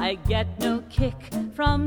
I get no kick from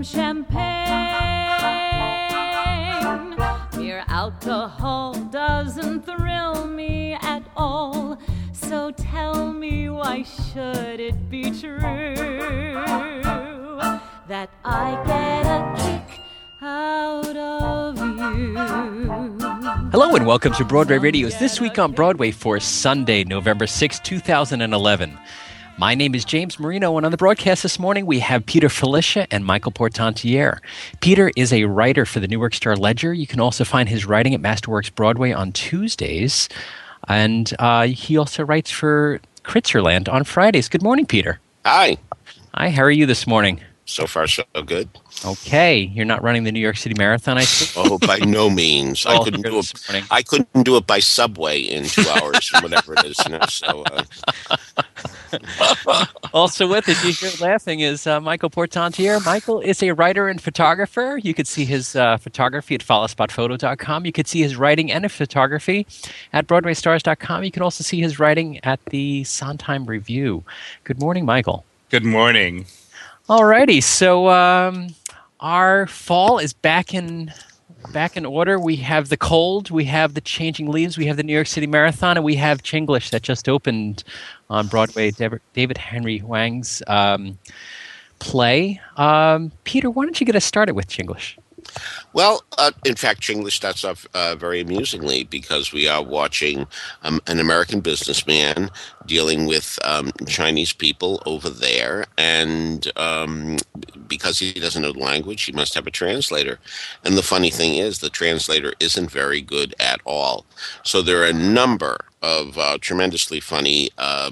champagne. Mere alcohol doesn't thrill me at all. So tell me, why should it be true that I get a kick out of you? Hello and welcome to Broadway Radio's This Week on Broadway for Sunday, November 6, 2011. My name is James Marino, and on the broadcast this morning we have Peter Filichia and Michael Portantiere. Peter is a writer for the Newark Star-Ledger. You can also find his writing at Masterworks Broadway on Tuesdays, and he also writes for Kritzerland on Fridays. Good morning, Peter. Hi. Hi, how are you this morning? So far, so good. Okay, you're not running the New York City Marathon, I think? Oh, by no means. I couldn't do it by subway in 2 hours or whatever it is. So, Also with us, you hear laughing, is Michael Portantiere. Michael is a writer and photographer. You could see his photography at followspotphoto.com. You could see his writing and his photography at BroadwayStars.com. You can also see his writing at the Sondheim Review. Good morning, Michael. Good morning. Alrighty, so our fall is back in order. We have the cold, we have the changing leaves, we have the New York City Marathon, and we have Chinglish that just opened on Broadway, David Henry Hwang's play. Peter, why don't you get us started with Chinglish? Well, in fact, Chinglish starts off very amusingly because we are watching an American businessman dealing with Chinese people over there, and because he doesn't know the language, he must have a translator. And the funny thing is, the translator isn't very good at all. So there are a number of tremendously funny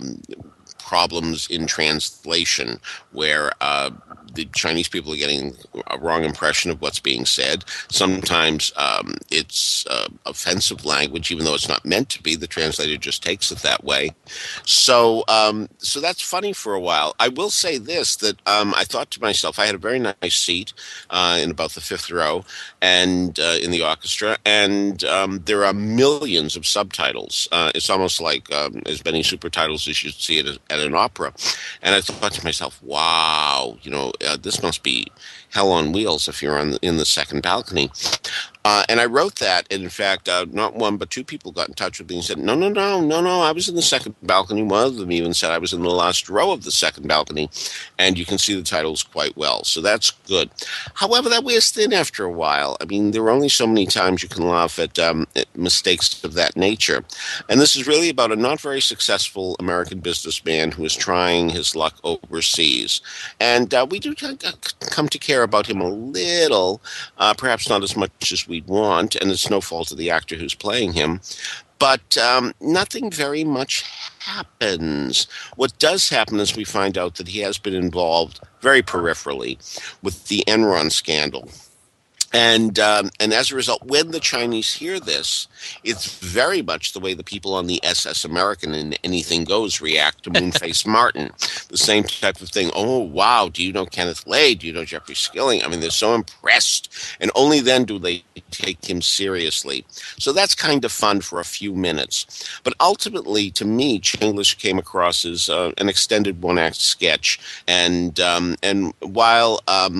problems in translation where the Chinese people are getting a wrong impression of what's being said. Sometimes it's offensive language, even though it's not meant to be. The translator just takes it that way. So that's funny for a while. I will say this, that I thought to myself, I had a very nice seat in about the fifth row and in the orchestra, and there are millions of subtitles. It's almost like as many super titles as you'd see at an opera. And I thought to myself, wow, this must be hell on wheels if you're in the second balcony. And I wrote that, and in fact, not one but two people got in touch with me and said, no, I was in the second balcony. One of them even said I was in the last row of the second balcony, and you can see the titles quite well. So that's good. However, that wears thin after a while. I mean, there are only so many times you can laugh at mistakes of that nature. And this is really about a not very successful American businessman who is trying his luck overseas. And we do come to care about him a little, perhaps not as much as we'd want, and it's no fault of the actor who's playing him. But nothing very much happens. What does happen is we find out that he has been involved very peripherally with the Enron scandal. And as a result, when the Chinese hear this, it's very much the way the people on the SS American in Anything Goes react to Moonface Martin. The same type of thing. Oh, wow, do you know Kenneth Lay? Do you know Jeffrey Skilling? I mean, they're so impressed. And only then do they take him seriously. So that's kind of fun for a few minutes. But ultimately, to me, Chinglish came across as an extended one-act sketch. And while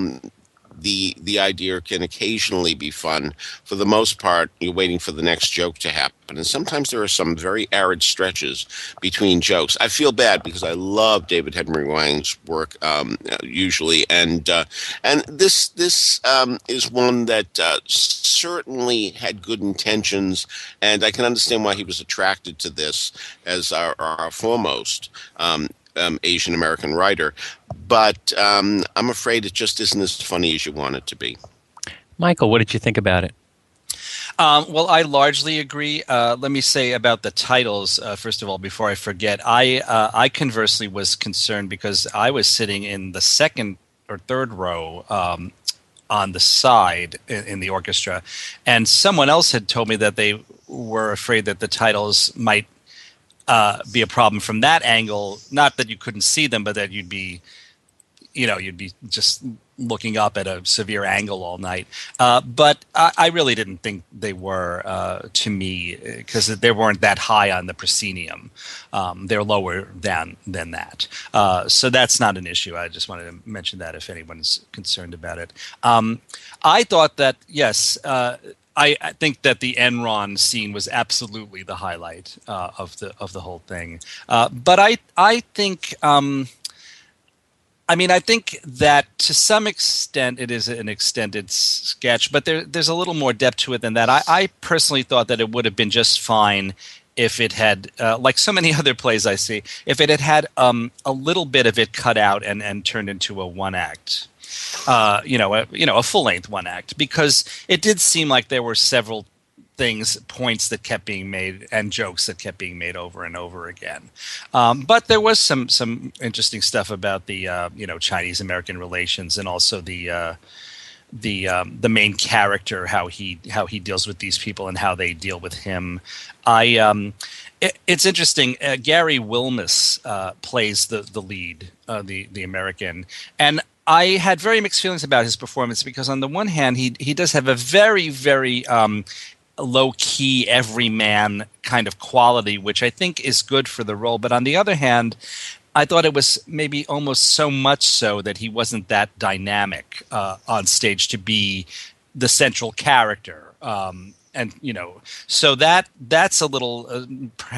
the idea can occasionally be fun, for the most part, you're waiting for the next joke to happen. And sometimes there are some very arid stretches between jokes. I feel bad because I love David Henry Hwang's work usually. And this is one that certainly had good intentions. And I can understand why he was attracted to this as our foremost Asian American writer, but I'm afraid it just isn't as funny as you want it to be. Michael, what did you think about it? Well, I largely agree. Let me say about the titles, first of all, before I forget. I conversely was concerned because I was sitting in the second or third row on the side in the orchestra, and someone else had told me that they were afraid that the titles might be a problem from that angle. Not that you couldn't see them, but that you'd be you'd be just looking up at a severe angle all night. But I really didn't think they were, to me, because they weren't that high on the proscenium. They're lower than that. So that's not an issue. I just wanted to mention that if anyone's concerned about it. I thought that, yes, I think that the Enron scene was absolutely the highlight of the whole thing. But I think... I think that to some extent it is an extended sketch, but there's a little more depth to it than that. I personally thought that it would have been just fine if it had, like so many other plays I see, if it had a little bit of it cut out and turned into a one act, a full length one act, because it did seem like there were several points that kept being made and jokes that kept being made over and over again. But there was some interesting stuff about the Chinese American relations, and also the main character, how he deals with these people and how they deal with him. It's interesting. Gary Wilmus plays the lead, the American, and I had very mixed feelings about his performance, because on the one hand he does have a very, very low-key, everyman kind of quality, which I think is good for the role. But on the other hand, I thought it was maybe almost so much so that he wasn't that dynamic on stage to be the central character. So that's a little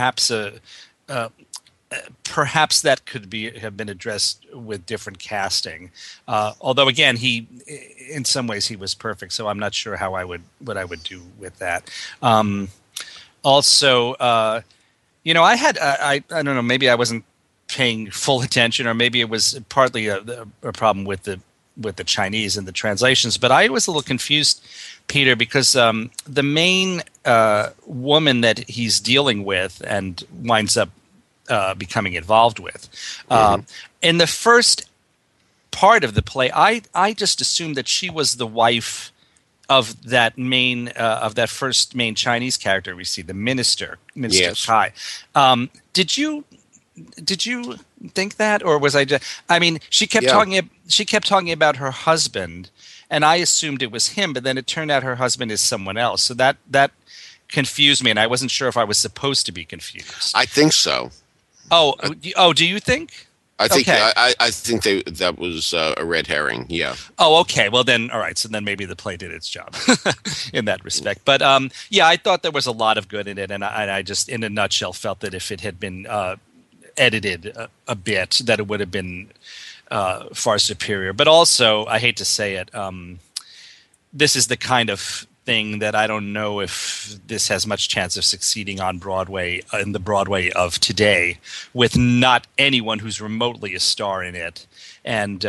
perhaps that could have been addressed with different casting. Although again, in some ways he was perfect, so I'm not sure what I would do with that. Also, I don't know, maybe I wasn't paying full attention, or maybe it was partly a problem with the Chinese and the translations. But I was a little confused, Peter, because the main woman that he's dealing with and winds up becoming involved with. In the first part of the play, I just assumed that she was the wife of that first main Chinese character we see, the Minister yes. Kai. Did you think that, or was I just? I mean, she kept talking about her husband, and I assumed it was him, but then it turned out her husband is someone else. So that confused me, and I wasn't sure if I was supposed to be confused. I think so. Oh, do you think? I think okay. I think that was a red herring. Yeah. Oh, okay. Well, then, all right. So then maybe the play did its job in that respect. But I thought there was a lot of good in it, and I just, in a nutshell, felt that if it had been edited a bit, that it would have been far superior. But also, I hate to say it, this is the kind of thing that I don't know if this has much chance of succeeding on Broadway, in the Broadway of today, with not anyone who's remotely a star in it, and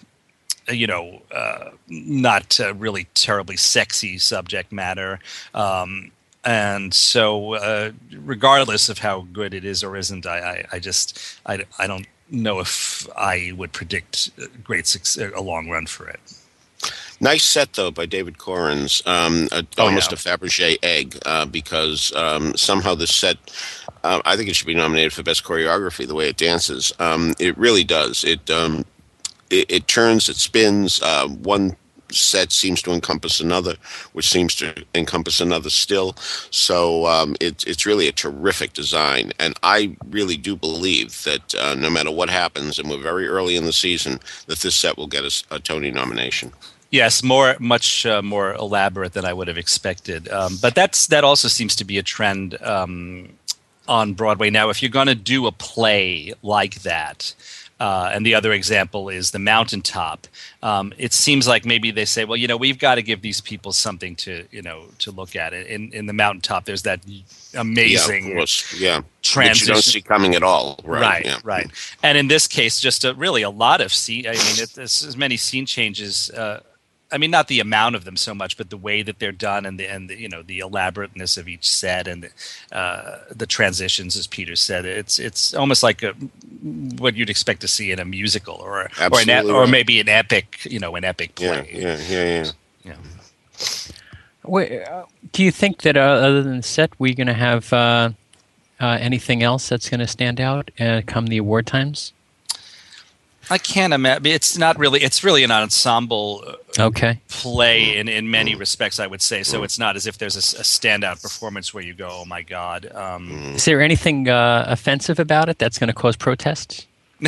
not really terribly sexy subject matter. And so, regardless of how good it is or isn't, I don't know if I would predict great success, a long run for it. Nice set, though, by David Corrins. Almost a Fabergé egg, because somehow this set, I think it should be nominated for Best Choreography, the way it dances. It really does. It turns, it spins. One set seems to encompass another, which seems to encompass another still. So it's really a terrific design. And I really do believe that no matter what happens, and we're very early in the season, that this set will get us a Tony nomination. Yes, much more elaborate than I would have expected. But that also seems to be a trend on Broadway now. If you're going to do a play like that, and the other example is The Mountaintop, it seems like maybe they say, well, we've got to give these people something to look at. In The Mountaintop, there's that amazing transition. Which you don't see coming at all. Right. And in this case, just really a lot of scene. I mean, it's as many scene changes. I mean, not the amount of them so much, but the way that they're done, and the elaborateness of each set, and the transitions, as Peter said. It's almost like what you'd expect to see in a musical, or maybe an epic play. Yeah. Do you think that other than the set, we're going to have anything else that's going to stand out come the award times? I can't imagine. It's not really. It's really an ensemble play in many respects, I would say. So it's not as if there's a standout performance where you go, "Oh my God." Is there anything offensive about it that's going to cause protests?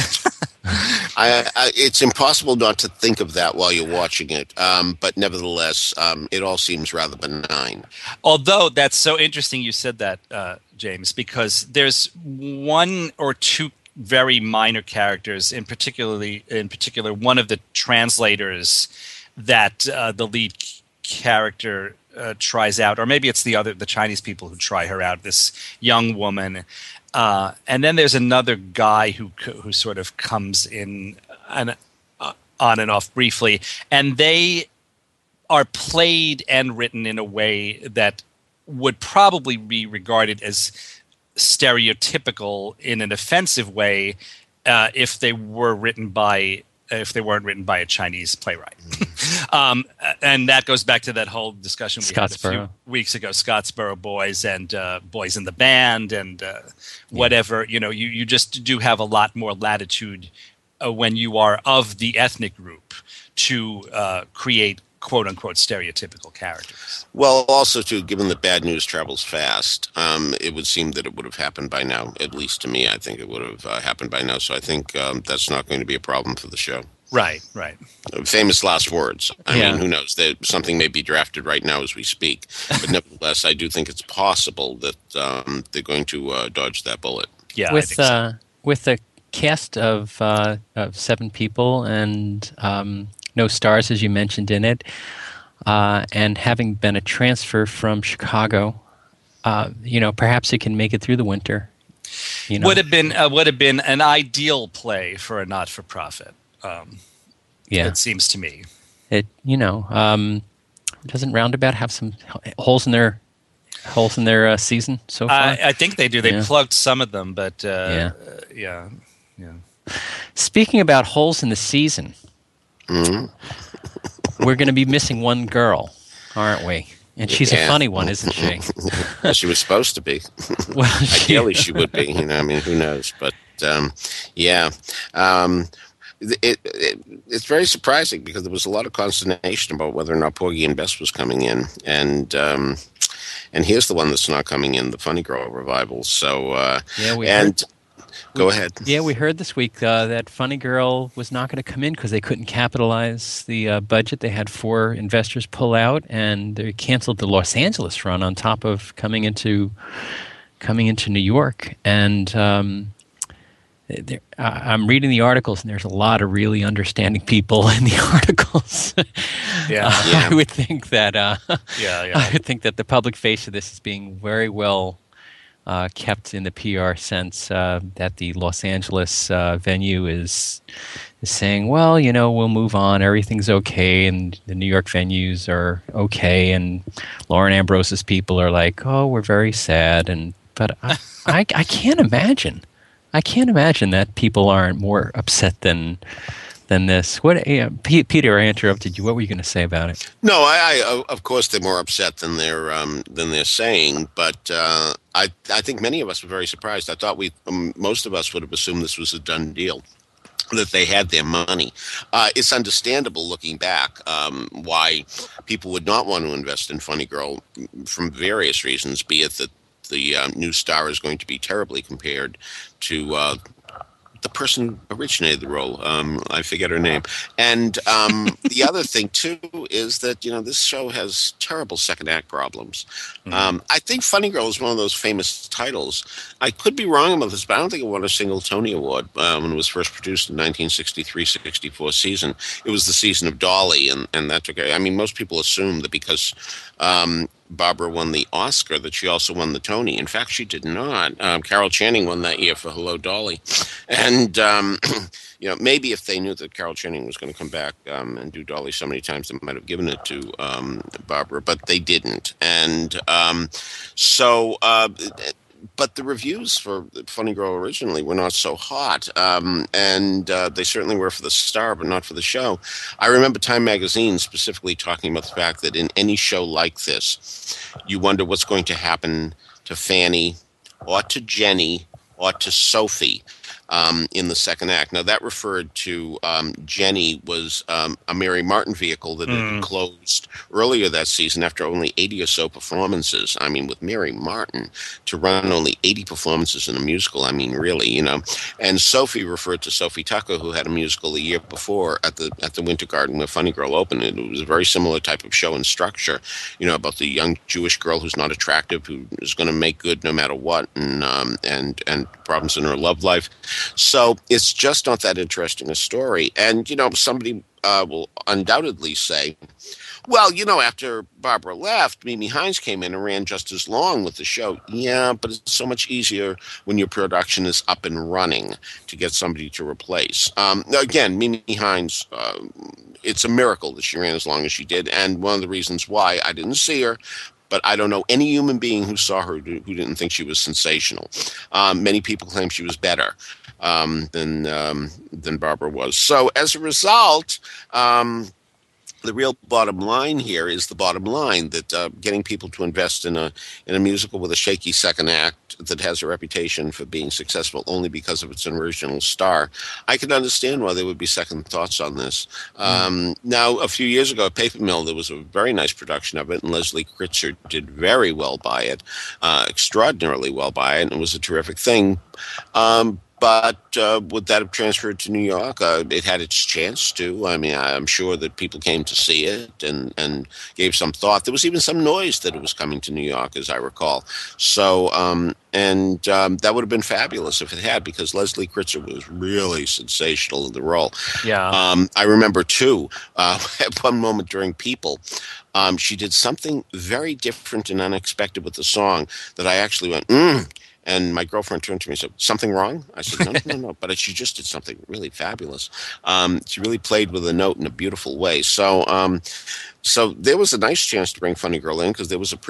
It's impossible not to think of that while you're watching it, but nevertheless, it all seems rather benign. Although that's so interesting you said that, James, because there's one or two very minor characters, in particular, one of the translators that the lead character tries out, or maybe it's the Chinese people who try her out. This young woman. And then there's another guy who sort of comes in on and off briefly, and they are played and written in a way that would probably be regarded as stereotypical in an offensive way if they weren't written by a Chinese playwright. And that goes back to that whole discussion we had a few weeks ago, Scottsboro Boys and Boys in the Band and whatever. You know, you just do have a lot more latitude when you are of the ethnic group to create quote-unquote stereotypical characters. Well, also, too, given that bad news travels fast, it would seem that it would have happened by now. At least to me, I think it would have happened by now. So I think that's not going to be a problem for the show. Right. Famous last words. I mean, who knows? Something may be drafted right now as we speak. But nevertheless, I do think it's possible that they're going to dodge that bullet. Yeah, with I think so. With a cast of 7 people and no stars, as you mentioned in it, and having been a transfer from Chicago, perhaps it can make it through the winter. Would have been an ideal play for a not-for-profit. It seems to me. It doesn't Roundabout have some holes in their season so far? I think they do. They plugged some of them, but yeah. Speaking about holes in the season. Mm-hmm. We're going to be missing one girl, aren't we? And she's a funny one, isn't she? She was supposed to be. Well, ideally, she would be. I mean, who knows? But it's very surprising because there was a lot of consternation about whether or not Porgy and Bess was coming in, and here's the one that's not coming in, the Funny Girl revival. So go ahead. Yeah, we heard this week that Funny Girl was not going to come in because they couldn't capitalize the budget. They had 4 investors pull out, and they canceled the Los Angeles run on top of coming into New York. And I'm reading the articles, and there's a lot of really understanding people in the articles. I would think that. I would think that the public face of this is being very well kept in the PR sense, that the Los Angeles venue is saying, well, we'll move on, everything's okay, and the New York venues are okay, and Lauren Ambrose's people are like, oh, we're very sad, but I can't imagine. I can't imagine that people aren't more upset than this. What, Peter? I interrupted you. What were you going to say about it? No, I of course they're more upset than they're saying, but I think many of us were very surprised. I thought most of us would have assumed this was a done deal, that they had their money. It's understandable looking back why people would not want to invest in Funny Girl from various reasons, be it that the new star is going to be terribly compared to the person who originated the role. I forget her name. And the other thing, too, is that, this show has terrible second act problems. I think Funny Girl is one of those famous titles. I could be wrong about this, but I don't think it won a single Tony Award when it was first produced in 1963-64 season. It was the season of Dolly, and that took... I mean, most people assume that because... Barbara won the Oscar, that she also won the Tony. In fact, she did not. Carol Channing won that year for Hello, Dolly. And, maybe if they knew that Carol Channing was going to come back and do Dolly so many times, they might have given it to Barbara, but they didn't. And but the reviews for Funny Girl originally were not so hot, and they certainly were for the star, but not for the show. I remember Time Magazine specifically talking about the fact that in any show like this, you wonder what's going to happen to Fanny or to Jenny or to Sophie. in the second act. Now, that referred to Jenny was a Mary Martin vehicle that had closed earlier that season after only 80 or so performances. I mean, with Mary Martin to run only 80 performances in a musical, I mean, really, you know. And Sophie referred to Sophie Tucker, who had a musical a year before at the Winter Garden where Funny Girl opened. It was a very similar type of show and structure, you know, about the young Jewish girl who's not attractive, who is going to make good no matter what, and problems in her love life. So it's just not that interesting a story. And, you know, somebody will undoubtedly say, well, you know, after Barbara left, Mimi Hines came in and ran just as long with the show. Yeah, but it's so much easier when your production is up and running to get somebody to replace. Again, Mimi Hines, it's a miracle that she ran as long as she did. And one of the reasons why I didn't see her, but I don't know any human being who saw her who didn't think she was sensational. Many people claim she was better than Barbara was. So as a result, the real bottom line here is the bottom line that getting people to invest in a musical with a shaky second act that has a reputation for being successful only because of its original star, I can understand why there would be second thoughts on this. Now, a few years ago at Paper Mill, there was a very nice production of it, and Leslie Kritzer did very well by it, extraordinarily well by it, and it was a terrific thing. But would that have transferred to New York? It had its chance to. I mean, I'm sure that people came to see it and gave some thought. There was even some noise that it was coming to New York, as I recall. So, that would have been fabulous if it had, because Leslie Kritzer was really sensational in the role. Yeah. I remember, too, at one moment during People, she did something very different and unexpected with the song that I actually went, And my girlfriend turned to me and said, "Something wrong?" I said, No. But she just did something really fabulous. She really played with a note in a beautiful way. So there was a nice chance to bring Funny Girl in because there was a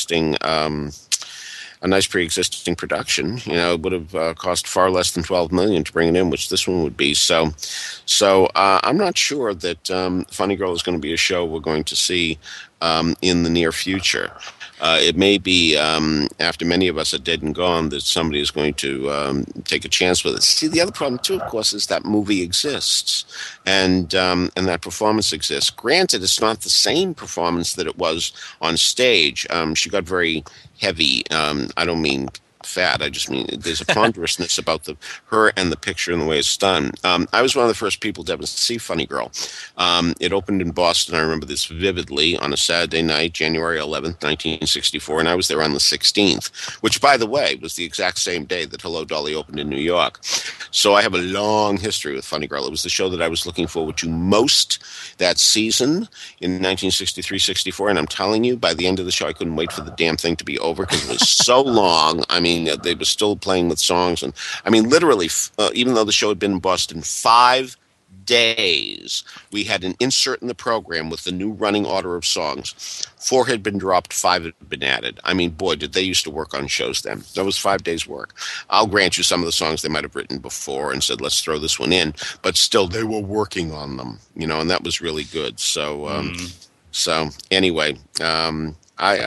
nice pre-existing production. You know, it would have cost far less than $12 million to bring it in, which this one would be. So I'm not sure that Funny Girl is going to be a show we're going to see in the near future. It may be after many of us are dead and gone that somebody is going to take a chance with it. See, the other problem too, of course, is that movie exists and that performance exists. Granted, it's not the same performance that it was on stage. She got very heavy. I don't mean fat. I just mean there's a ponderousness about her and the picture and the way it's done. I was one of the first people to ever see Funny Girl. It opened in Boston. I remember this vividly on a Saturday night, January 11th, 1964, and I was there on the 16th, which, by the way, was the exact same day that Hello, Dolly opened in New York. So I have a long history with Funny Girl. It was the show that I was looking forward to most that season in 1963-64, and I'm telling you, by the end of the show, I couldn't wait for the damn thing to be over because it was so long. I mean, they were still playing with songs. And I mean, literally, even though the show had been in Boston 5 days, we had an insert in the program with the new running order of songs. 4 had been dropped, 5 had been added. I mean, boy, did they used to work on shows then. That was 5 days' work. I'll grant you some of the songs they might have written before and said, let's throw this one in. But still, they were working on them, you know, and that was really good. So, anyway, I'm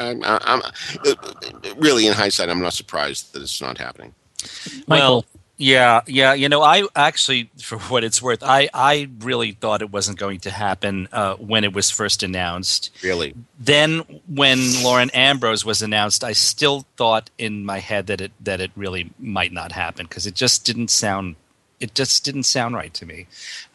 really, in hindsight, I'm not surprised that it's not happening. Well, yeah. You know, I actually, for what it's worth, I really thought it wasn't going to happen when it was first announced. Really? Then, when Lauren Ambrose was announced, I still thought in my head that it really might not happen because it just didn't sound right to me.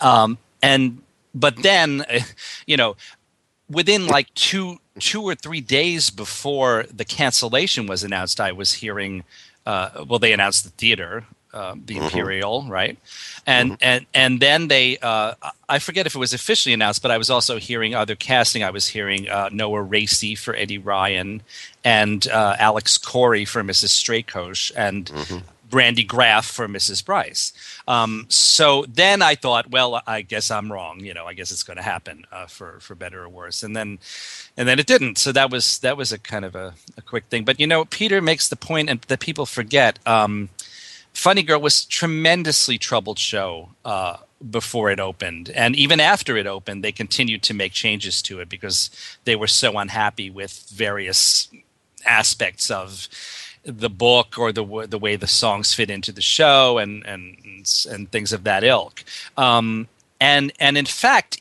But then, you know, within like two or 3 days before the cancellation was announced, I was hearing, they announced the theater, the Imperial, right? And then they, I forget if it was officially announced, but I was also hearing other casting. I was hearing Noah Racy for Eddie Ryan and Alex Corey for Mrs. Strakosch and Brandy Graff for Mrs. Bryce. So then I thought, well, I guess I'm wrong. You know, I guess it's going to happen for better or worse. And then it didn't. So that was a kind of a quick thing. But you know, Peter makes the point, and that people forget. Funny Girl was a tremendously troubled show before it opened, and even after it opened, they continued to make changes to it because they were so unhappy with various aspects of the book or the way the songs fit into the show and things of that ilk. And in fact,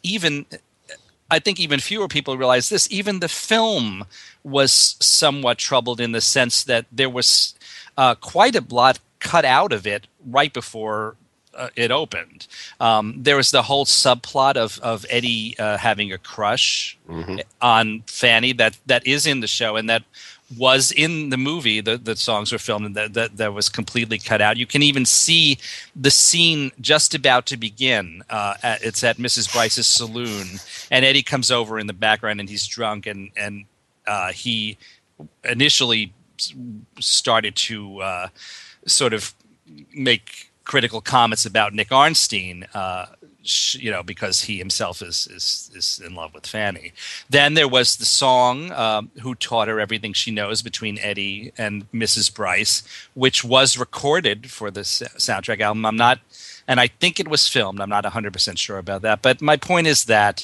I think even fewer people realize this. Even the film was somewhat troubled in the sense that there was quite a lot cut out of it right before it opened. There was the whole subplot of Eddie having a crush on Fanny that is in the show and that was in the movie. The songs were filmed and that was completely cut out. You can even see the scene just about to begin. It's at Mrs. Bryce's saloon, and Eddie comes over in the background and he's drunk and he initially started to sort of make critical comments about Nick Arnstein, because he himself is in love with Fanny. Then there was the song "Who Taught Her Everything She Knows" between Eddie and Mrs. Bryce, which was recorded for the soundtrack album. And I think it was filmed. I'm not 100% sure about that. But my point is that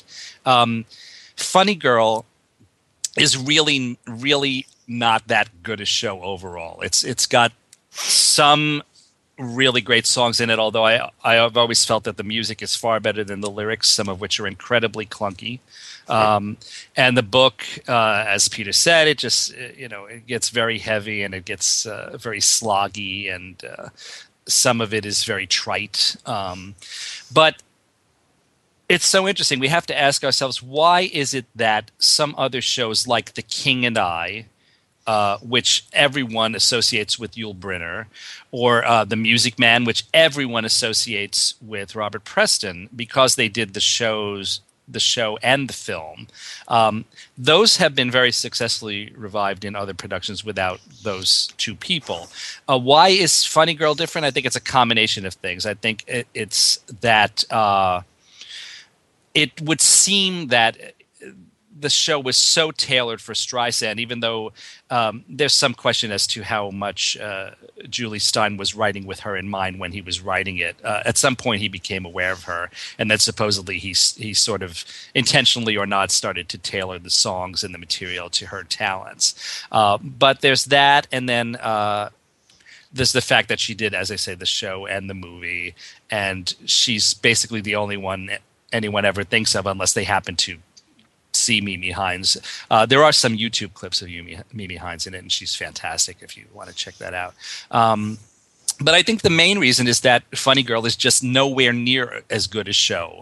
Funny Girl is really, really not that good a show overall. It's got some really great songs in it, although I've always felt that the music is far better than the lyrics, some of which are incredibly clunky. And the book, as Peter said, it just, it gets very heavy and it gets very sloggy, and some of it is very trite. But it's so interesting. We have to ask ourselves, why is it that some other shows like The King and I, which everyone associates with Yul Brynner, or The Music Man, which everyone associates with Robert Preston, because they did the show and the film, those have been very successfully revived in other productions without those two people. Why is Funny Girl different? I think it's a combination of things. I think it's that it would seem that the show was so tailored for Streisand, even though there's some question as to how much Julie Stein was writing with her in mind when he was writing it. At some point, he became aware of her, and then supposedly he sort of intentionally or not started to tailor the songs and the material to her talents. But there's that, and then there's the fact that she did, as I say, the show and the movie, and she's basically the only one anyone ever thinks of unless they happen to see Mimi Hines. There are some YouTube clips of Mimi Hines in it, and she's fantastic if you want to check that out. But I think the main reason is that Funny Girl is just nowhere near as good a show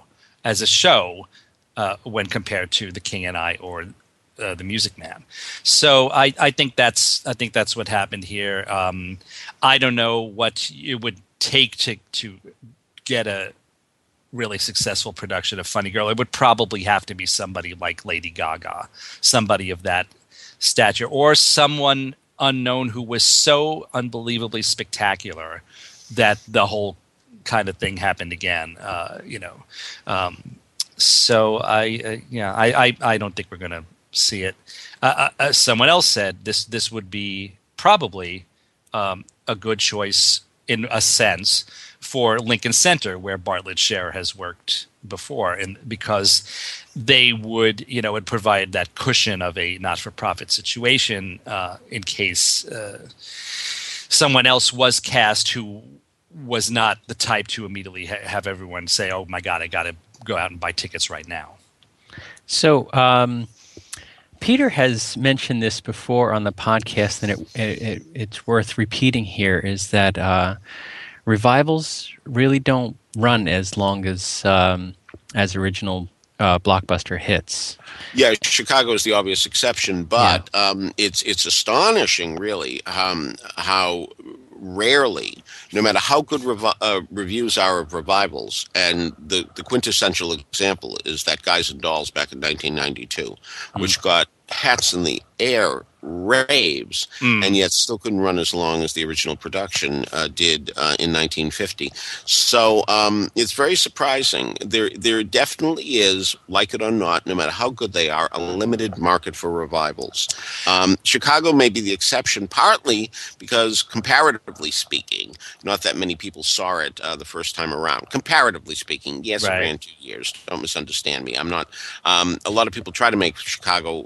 when compared to The King and I or The Music Man. So I think that's what happened here. I don't know what it would take to get a really successful production of Funny Girl. It would probably have to be somebody like Lady Gaga, somebody of that stature, or someone unknown who was so unbelievably spectacular that the whole kind of thing happened again. So I don't think we're going to see it. Someone else said this would be probably a good choice in a sense for Lincoln Center, where Bartlett Sher has worked before, and because they would, would provide that cushion of a not-for-profit situation in case someone else was cast who was not the type to immediately have everyone say, "Oh my God, I got to go out and buy tickets right now." So Peter has mentioned this before on the podcast, and it's worth repeating here, is that revivals really don't run as long as original blockbuster hits. Yeah, Chicago is the obvious exception, but it's astonishing, really, how rarely, no matter how good reviews are of revivals, and the quintessential example is that Guys and Dolls back in 1992, which got hats in the air raves, and yet still couldn't run as long as the original production did in 1950. So it's very surprising. There definitely is, like it or not, no matter how good they are, a limited market for revivals. Chicago may be the exception, partly because, comparatively speaking, not that many people saw it the first time around. Comparatively speaking, yes, it ran 2 years. Don't misunderstand me. I'm not. A lot of people try to make Chicago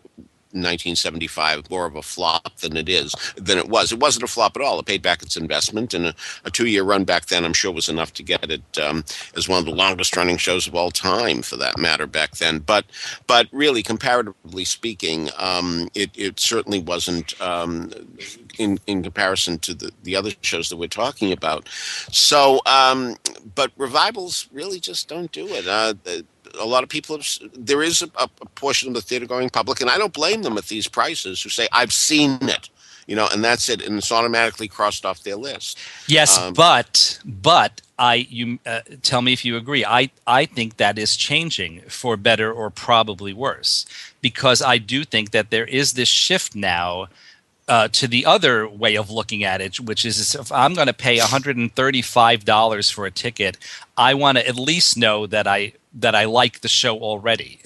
1975 more of a flop than it was. It wasn't a flop at all. It paid back its investment, and a 2-year run back then, I'm sure, was enough to get it as one of the longest running shows of all time, for that matter, back then. But really, comparatively speaking, it certainly wasn't in comparison to the other shows that we're talking about. So, but revivals really just don't do it. A lot of people there is a portion of the theater-going public, and I don't blame them at these prices, who say, I've seen it, and that's it, and it's automatically crossed off their list. Yes, but you tell me if you agree. I think that is changing for better or probably worse, because I do think that there is this shift now to the other way of looking at it, which is, if I'm going to pay $135 for a ticket, I want to at least know that I like the show already.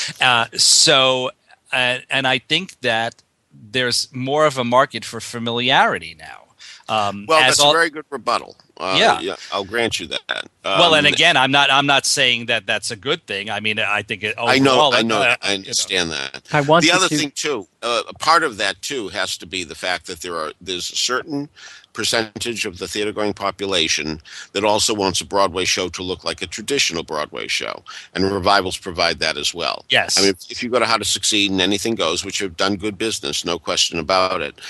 And I think that there's more of a market for familiarity now. That's a very good rebuttal. Yeah, I'll grant you that. And again, I'm not saying that that's a good thing. I mean, I think overall, I know, I understand that. The other thing too, a part of that too has to be the fact that there's a certain percentage of the theater-going population that also wants a Broadway show to look like a traditional Broadway show, and revivals provide that as well. Yes, I mean, if you go to How to Succeed and Anything Goes, which have done good business, no question about it,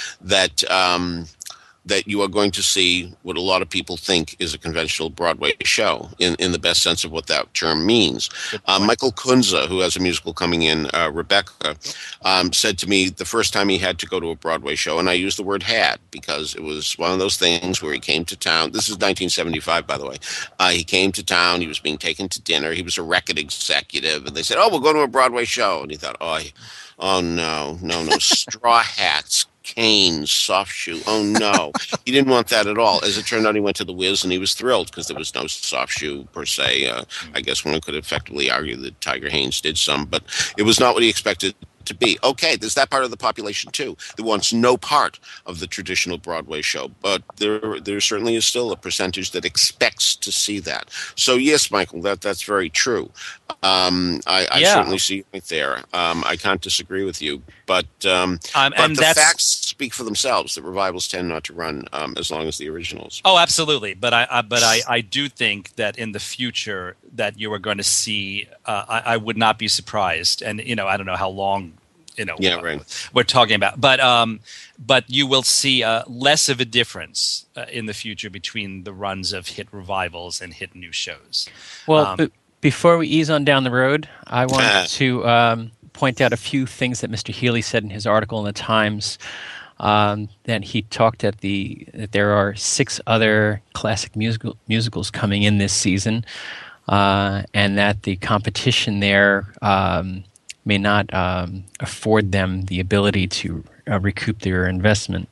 that you are going to see what a lot of people think is a conventional Broadway show, in the best sense of what that term means. Michael Kunze, who has a musical coming in, Rebecca, said to me the first time he had to go to a Broadway show, and I use the word had because it was one of those things where he came to town. This is 1975, by the way. He came to town. He was being taken to dinner. He was a record executive, and they said, "Oh, we'll go to a Broadway show." And he thought, oh no, straw hats, canes, soft shoe. Oh no, he didn't want that at all. As it turned out, he went to the Wiz and he was thrilled because there was no soft shoe per se. I guess one could effectively argue that Tiger Haynes did some, but it was not what he expected to be. Okay, there's that part of the population too that wants no part of the traditional Broadway show, but there certainly is still a percentage that expects to see that. So yes, Michael, that's very true. I certainly see it there. I can't disagree with you, but the facts speak for themselves. The revivals tend not to run as long as the originals. Oh, absolutely. But I do think that in the future that you are going to see. I would not be surprised, and I don't know how long. We're talking about, but you will see less of a difference in the future between the runs of hit revivals and hit new shows. Well, before we ease on down the road, I want to point out a few things that Mr. Healy said in his article in the Times. That he talked that there are 6 other classic musicals coming in this season, and that the competition there may not afford them the ability to recoup their investment.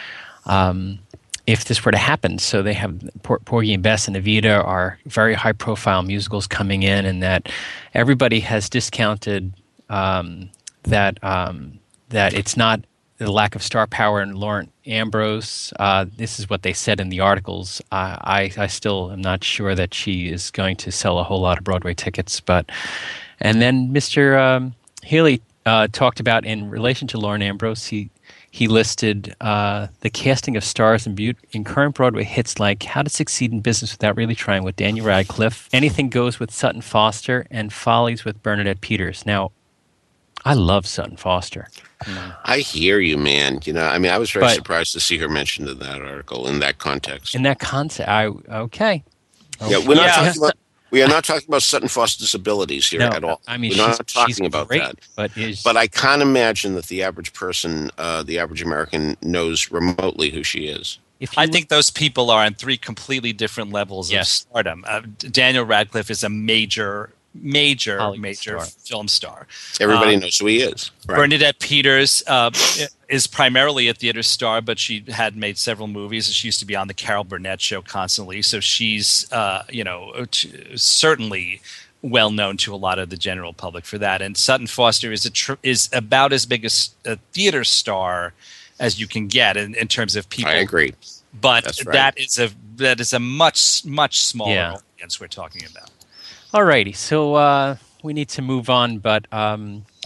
If this were to happen, so they have Porgy and Bess and Evita are very high-profile musicals coming in, and that everybody has discounted that it's not the lack of star power in Lauren Ambrose. This is what they said in the articles. I still am not sure that she is going to sell a whole lot of Broadway tickets. And then Mr. Healy talked about, in relation to Lauren Ambrose, he listed the casting of stars in current Broadway hits like How to Succeed in Business Without Really Trying with Daniel Radcliffe, Anything Goes with Sutton Foster, and Follies with Bernadette Peters. Now, I love Sutton Foster. I hear you, man. I was very surprised to see her mentioned in that article in that context. Okay. Yeah, we are not talking about Sutton Foster's abilities here at all. I mean, we're not talking about great, that. But I can't imagine that the average person, the average American, knows remotely who she is. I think those people are on 3 completely different levels of stardom. Daniel Radcliffe is a major film star. Everybody knows who he is. Right. Bernadette Peters is primarily a theater star, but she had made several movies. She used to be on the Carol Burnett show constantly, so she's certainly well known to a lot of the general public for that. And Sutton Foster is about as big a theater star as you can get in terms of people. I agree, but that is a much smaller audience we're talking about. Alrighty, so we need to move on, but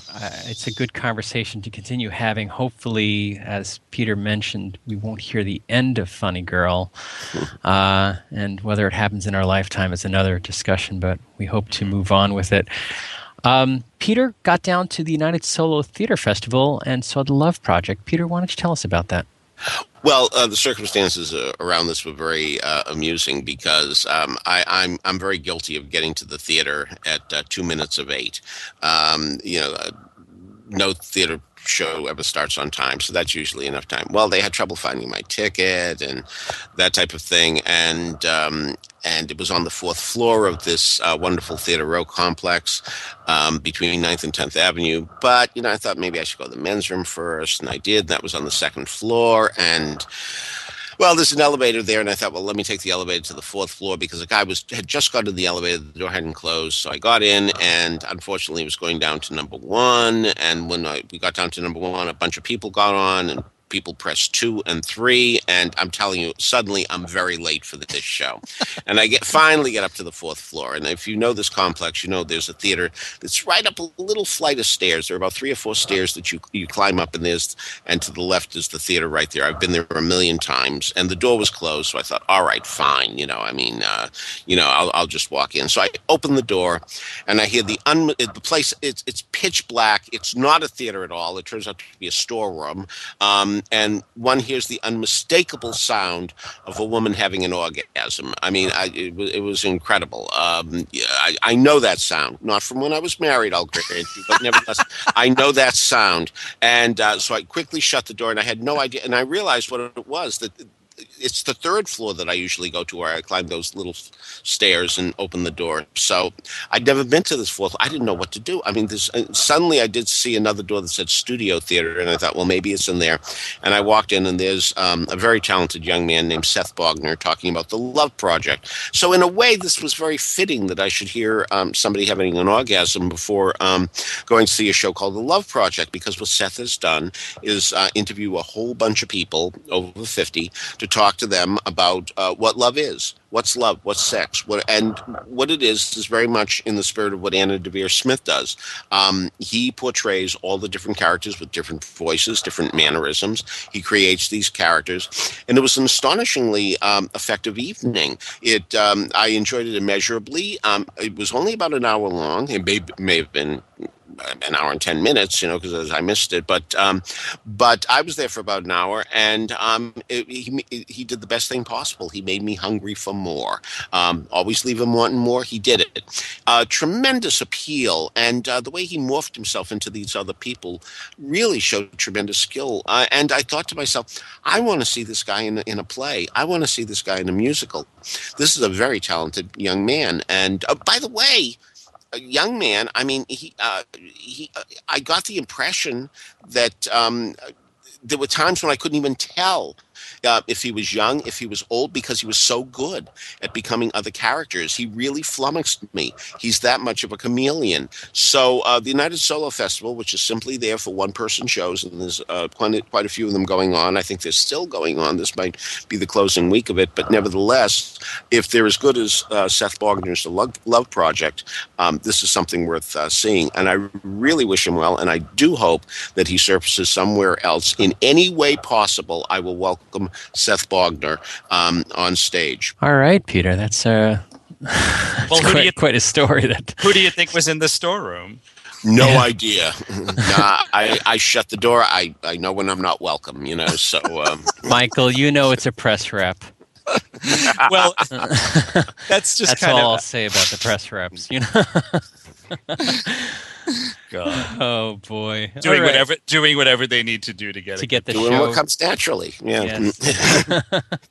it's a good conversation to continue having. Hopefully, as Peter mentioned, we won't hear the end of Funny Girl. And whether it happens in our lifetime is another discussion, but we hope to move on with it. Peter got down to the United Solo Theater Festival and saw The Love Project. Peter, why don't you tell us about that? Well, the circumstances around this were very amusing because I'm very guilty of getting to the theater at 2 minutes of 8. No theater show ever starts on time, so that's usually enough time. Well, they had trouble finding my ticket and that type of thing, and it was on the 4th floor of this wonderful Theater Row complex between 9th and 10th Avenue. But, I thought maybe I should go to the men's room first, and I did. That was on the 2nd floor, and well, there's an elevator there, and I thought, well, let me take the elevator to the 4th floor because the guy had just got to the elevator, the door hadn't closed, so I got in, and unfortunately, it was going down to number 1. And when we got down to number 1, a bunch of people got on, and people pressed 2 and 3, and I'm telling you, suddenly I'm very late for this show. And I finally get up to the 4th floor, and if you know this complex, there's a theater that's right up a little flight of stairs. There are about 3 or 4 stairs that you climb up, and to the left is the theater right there. I've been there a million times, and the door was closed, so I thought, all right, fine, I'll just walk in. So I open the door, and I hear the place. It's pitch black. It's not a theater at all. It turns out to be a storeroom. And one hears the unmistakable sound of a woman having an orgasm. I mean, it was incredible. I know that sound, not from when I was married, I'll grant you, but nevertheless, I know that sound. And so I quickly shut the door, and I had no idea. And I realized what it was, that it's the 3rd floor that I usually go to, where I climb those little stairs and open the door. So I'd never been to this 4th. I didn't know what to do. I mean, suddenly I did see another door that said Studio Theater, and I thought, well, maybe it's in there. And I walked in, and there's a very talented young man named Seth Bogner talking about The Love Project. So in a way, this was very fitting that I should hear somebody having an orgasm before going to see a show called The Love Project, because what Seth has done is interview a whole bunch of people over 50 to talk to them about what love is, what's love, what's sex, and what it is very much in the spirit of what Anna Deavere Smith does. He portrays all the different characters with different voices, different mannerisms. He creates these characters, and it was an astonishingly effective evening. I enjoyed it immeasurably. It was only about an hour long. It may have been an hour and 10 minutes, because I missed it. But I was there for about an hour, and he did the best thing possible. He made me hungry for more. Always leave him wanting more. He did it. Tremendous appeal, and the way he morphed himself into these other people really showed tremendous skill. And I thought to myself, I want to see this guy in a play. I want to see this guy in a musical. This is a very talented young man. And by the way, a young man. I mean, I got the impression that there were times when I couldn't even tell if he was young, if he was old, because he was so good at becoming other characters. He really flummoxed me. He's that much of a chameleon. So the United Solo Festival, which is simply there for one-person shows, and there's quite a few of them going on. I think they're still going on. This might be the closing week of it. But nevertheless, if they're as good as Seth Bogner's The Love Project, this is something worth seeing. And I really wish him well, and I do hope that he surfaces somewhere else. In any way possible, I will welcome Seth Bogner on stage. All right, Peter, that's quite a story. Who do you think was in the storeroom? No idea. I shut the door. I know when I'm not welcome, so... Michael, it's a press rep. Well, that's all I'll say about the press reps, God. Oh boy! Doing whatever they need to do to get the doing show. What comes naturally. Yeah. Yes.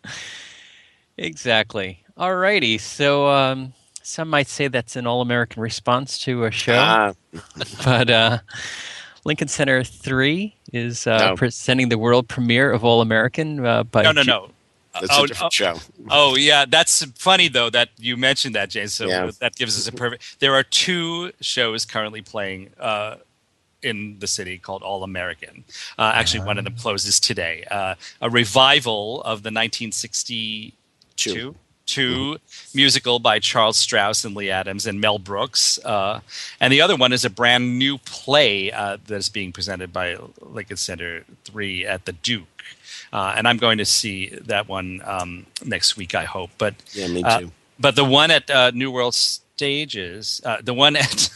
Exactly. All righty. So some might say that's an all-American response to a show, but Lincoln Center 3 is presenting the world premiere of All American. No. That's a different show. Oh, yeah. That's funny, though, that you mentioned that, James. So that gives us a perfect... There are 2 shows currently playing in the city called All American. Actually, one of them closes today. A revival of the 1962 Two, musical by Charles Strauss and Lee Adams and Mel Brooks. And the other one is a brand new play that's being presented by Lincoln Center 3 at the Duke. And I'm going to see that one next week, I hope. But yeah, me too. But the one at New World Stages, the one at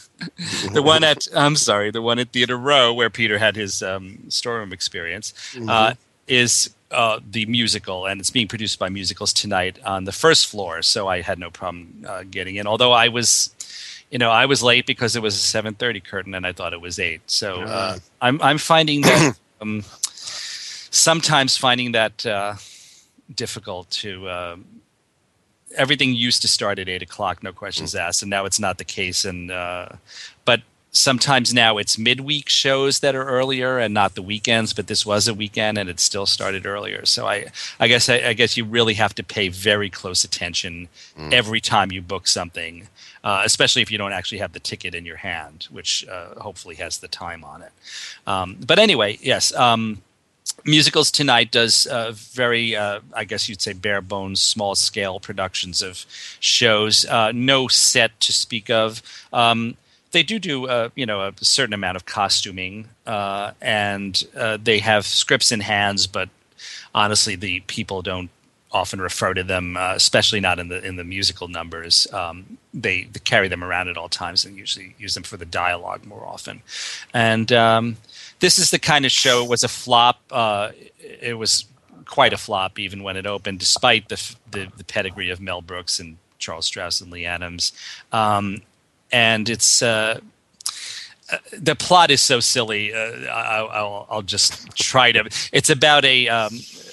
Theater Row, where Peter had his storeroom experience, is the musical, and it's being produced by Musicals Tonight on the first floor. So I had no problem getting in. Although I was late because it was a 7:30 curtain, and I thought it was 8. So I'm finding that sometimes finding that difficult to. Everything used to start at 8 o'clock, no questions asked, and now it's not the case. And but sometimes now it's midweek shows that are earlier and not the weekends. But this was a weekend, and it still started earlier. So I guess you really have to pay very close attention every time you book something, especially if you don't actually have the ticket in your hand, which hopefully has the time on it. But anyway, yes. Musicals Tonight does very, I guess you'd say, bare bones, small scale productions of shows. No set to speak of. They do a certain amount of costuming, and they have scripts in hands. But honestly, the people don't often refer to them, especially not in the musical numbers. They carry them around at all times and usually use them for the dialogue more often. And this is the kind of show. It was a flop. It was quite a flop even when it opened, despite the pedigree of Mel Brooks and Charles Strauss and Lee Adams. And it's the plot is so silly. I'll just try to. It's about a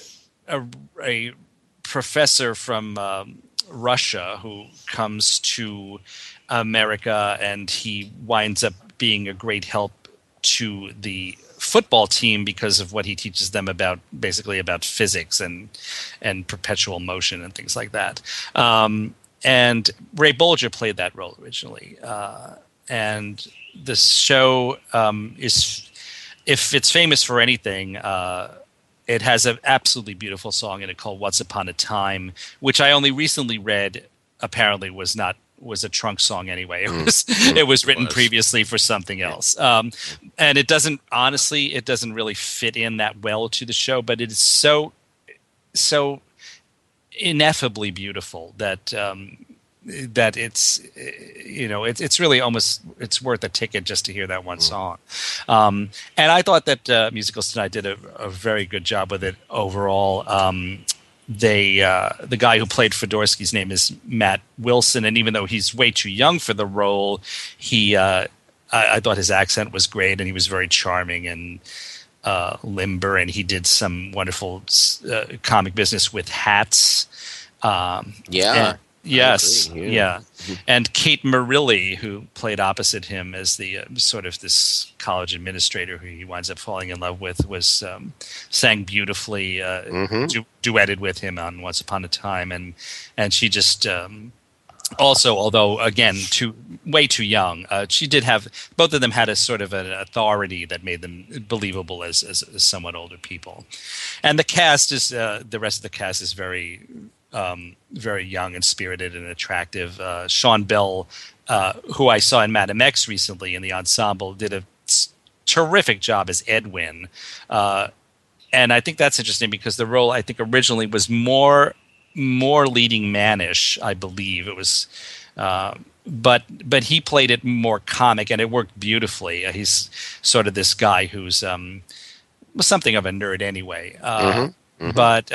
professor from Russia who comes to America, and he winds up being a great help to the football team because of what he teaches them about physics and perpetual motion and things like that. And Ray Bolger played that role originally. And the show is, if it's famous for anything, it has an absolutely beautiful song in it called "Once Upon a Time," which I only recently read apparently was a Trunk song anyway. It was written previously for something else. And it doesn't really fit in that well to the show, but it is so ineffably beautiful that it's really it's worth a ticket just to hear that one song. And I thought that Musicals Tonight did a very good job with it overall. The guy who played Fedorsky's name is Matt Wilson, and even though he's way too young for the role, I thought his accent was great, and he was very charming and limber, and he did some wonderful comic business with hats. Yes. And Kate Marilli, who played opposite him as the sort of this college administrator who he winds up falling in love with, was sang beautifully, duetted with him on Once Upon a Time, and she just also, although again way too young, she did have, both of them had a sort of an authority that made them believable as somewhat older people, and the rest of the cast is very young and spirited and attractive. Sean Bell, who I saw in Madam X recently in the ensemble, did a terrific job as Edwin. And I think that's interesting because the role, I think, originally was more leading mannish, I believe. It was but he played it more comic, and it worked beautifully. He's sort of this guy who's was something of a nerd anyway. But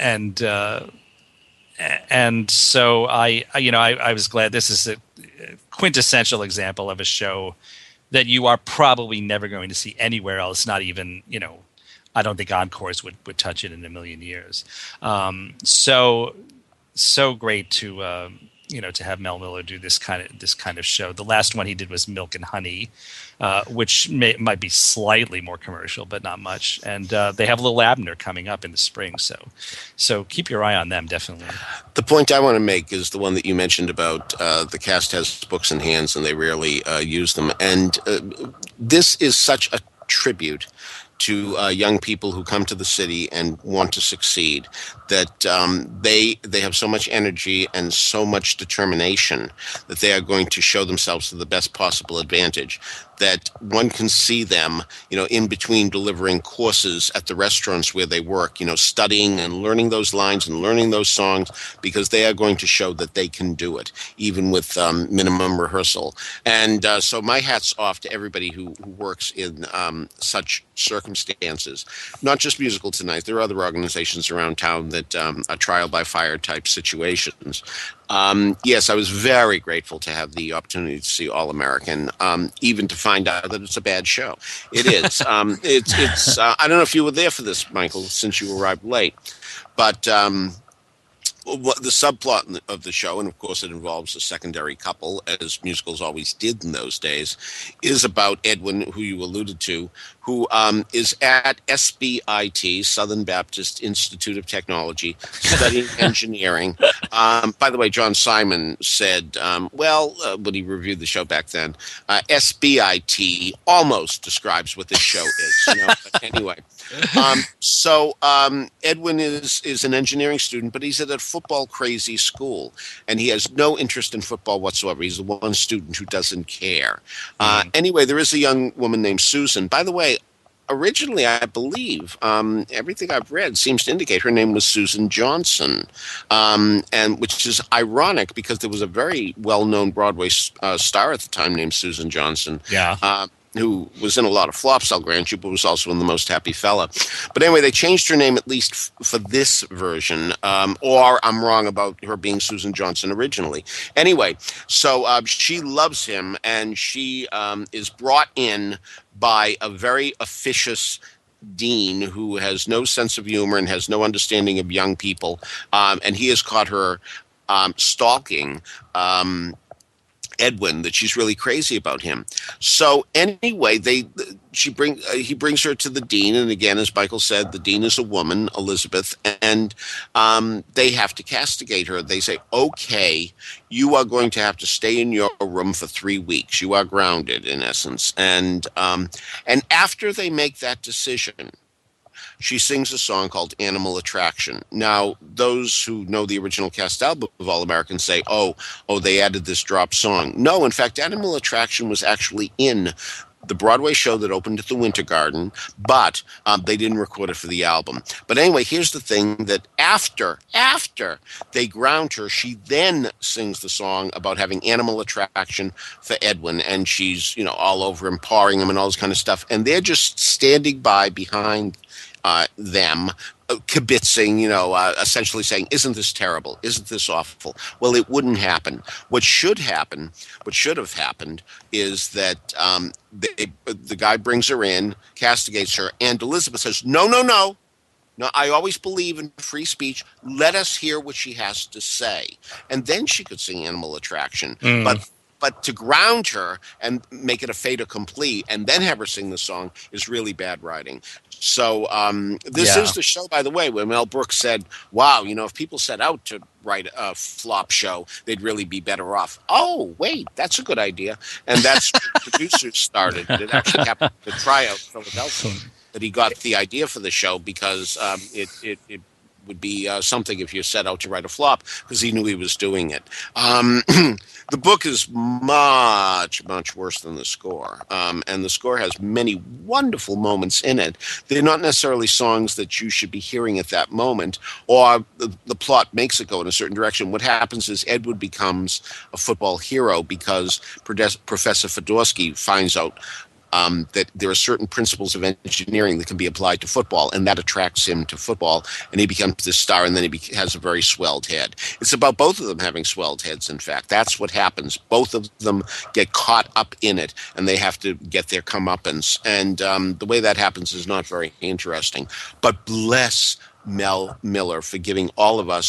and so I was glad. This is a quintessential example of a show that you are probably never going to see anywhere else. Not even, I don't think Encores would touch it in a million years. So great to to have Mel Miller do this kind of show. The last one he did was Milk and Honey, which might be slightly more commercial, but not much. And they have Little Abner coming up in the spring, so keep your eye on them, definitely. The point I want to make is the one that you mentioned about the cast has books in hands and they rarely use them. And this is such a tribute to young people who come to the city and want to succeed, that they have so much energy and so much determination that they are going to show themselves to the best possible advantage, that one can see them, in between delivering courses at the restaurants where they work, studying and learning those lines and learning those songs, because they are going to show that they can do it, even with minimum rehearsal. And so my hat's off to everybody who works in such circumstances. Not just Musical Tonight. There are other organizations around town that are trial by fire type situations. Yes, I was very grateful to have the opportunity to see All American, even to find out that it's a bad show. It is. It's. I don't know if you were there for this, Michael, since you arrived late, but what the subplot of the show, and of course it involves a secondary couple, as musicals always did in those days, is about Edwin, who you alluded to, who is at SBIT, Southern Baptist Institute of Technology, studying engineering. By the way, John Simon said, when he reviewed the show back then, SBIT almost describes what this show is. But anyway. So Edwin is an engineering student, but he's at a football crazy school, and he has no interest in football whatsoever. He's the one student who doesn't care. Anyway, there is a young woman named Susan. By the way, originally, I believe, everything I've read seems to indicate her name was Susan Johnson, and which is ironic because there was a very well-known Broadway star at the time named Susan Johnson. Yeah. Who was in a lot of flops, I'll grant you, but was also in The Most Happy Fella. But anyway, they changed her name at least for this version, or I'm wrong about her being Susan Johnson originally. Anyway, so she loves him, and she is brought in by a very officious dean who has no sense of humor and has no understanding of young people, and he has caught her stalking Edwin, that she's really crazy about him. So anyway, he brings her to the dean, and again, as Michael said, the dean is a woman, Elizabeth, and they have to castigate her. They say, okay, you are going to have to stay in your room for 3 weeks. You are grounded, in essence. And after they make that decision, she sings a song called Animal Attraction. Now, those who know the original cast album of All American say, oh, they added this drop song. No, in fact, Animal Attraction was actually in the Broadway show that opened at the Winter Garden, but they didn't record it for the album. But anyway, here's the thing, that after they ground her, she then sings the song about having animal attraction for Edwin, and she's, all over him, pawing him and all this kind of stuff. And they're just standing behind them, kibitzing, essentially saying, isn't this terrible? Isn't this awful? Well, it wouldn't happen. What should have happened is that the guy brings her in, castigates her, and Elizabeth says, no, I always believe in free speech. Let us hear what she has to say. And then she could sing Animal Attraction. But to ground her and make it a fait accompli and then have her sing the song is really bad writing. So this is the show, by the way, where Mel Brooks said, wow, if people set out to write a flop show, they'd really be better off. Oh, wait, that's a good idea. And that's where the producers started. It actually happened at the tryout in Philadelphia that he got the idea for the show, because it would be something if you set out to write a flop, because he knew he was doing it. The book is much, much worse than the score. And the score has many wonderful moments in it. They're not necessarily songs that you should be hearing at that moment, or the plot makes it go in a certain direction. What happens is Edward becomes a football hero because Professor Fedorsky finds out that there are certain principles of engineering that can be applied to football, and that attracts him to football, and he becomes this star, and then he has a very swelled head. It's about both of them having swelled heads, in fact. That's what happens. Both of them get caught up in it, and they have to get their comeuppance. And the way that happens is not very interesting. But bless Mel Miller for giving all of us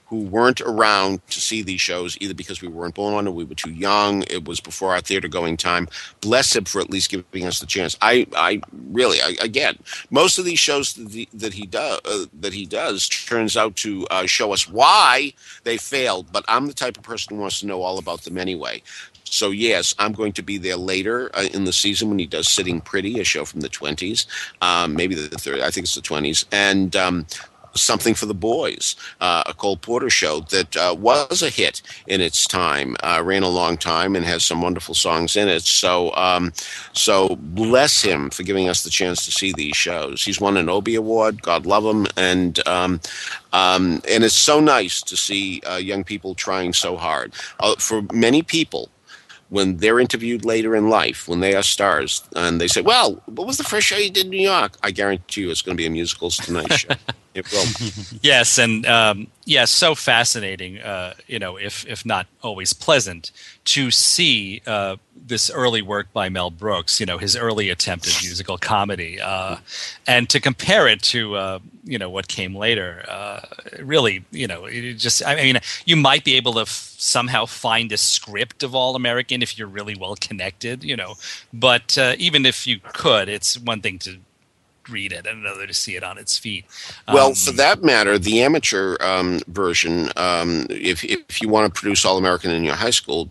who weren't around to see these shows, either because we weren't born or we were too young. It was before our theater going time. Bless him for at least giving us the chance. I really, again, most of these shows that he does turns out to show us why they failed. But I'm the type of person who wants to know all about them anyway. So yes, I'm going to be there later in the season when he does Sitting Pretty, a show from the 20s, maybe the 30s. I think it's the 20s, and Something for the Boys, a Cole Porter show that was a hit in its time, ran a long time, and has some wonderful songs in it. So bless him for giving us the chance to see these shows. He's won an Obie Award, God love him, and it's so nice to see young people trying so hard. For many people, when they're interviewed later in life, when they are stars, and they say, well, what was the first show you did in New York? I guarantee you it's going to be a Musicals Tonight show. It will. Yes, and so fascinating, if not always pleasant, to see this early work by Mel Brooks, his early attempt at musical comedy, and to compare it to, what came later. Really, you might be able to somehow find a script of All American if you're really well connected, but even if you could, it's one thing to read it and another to see it on its feet. Well, for that matter, the amateur version, if you want to produce All American in your high school,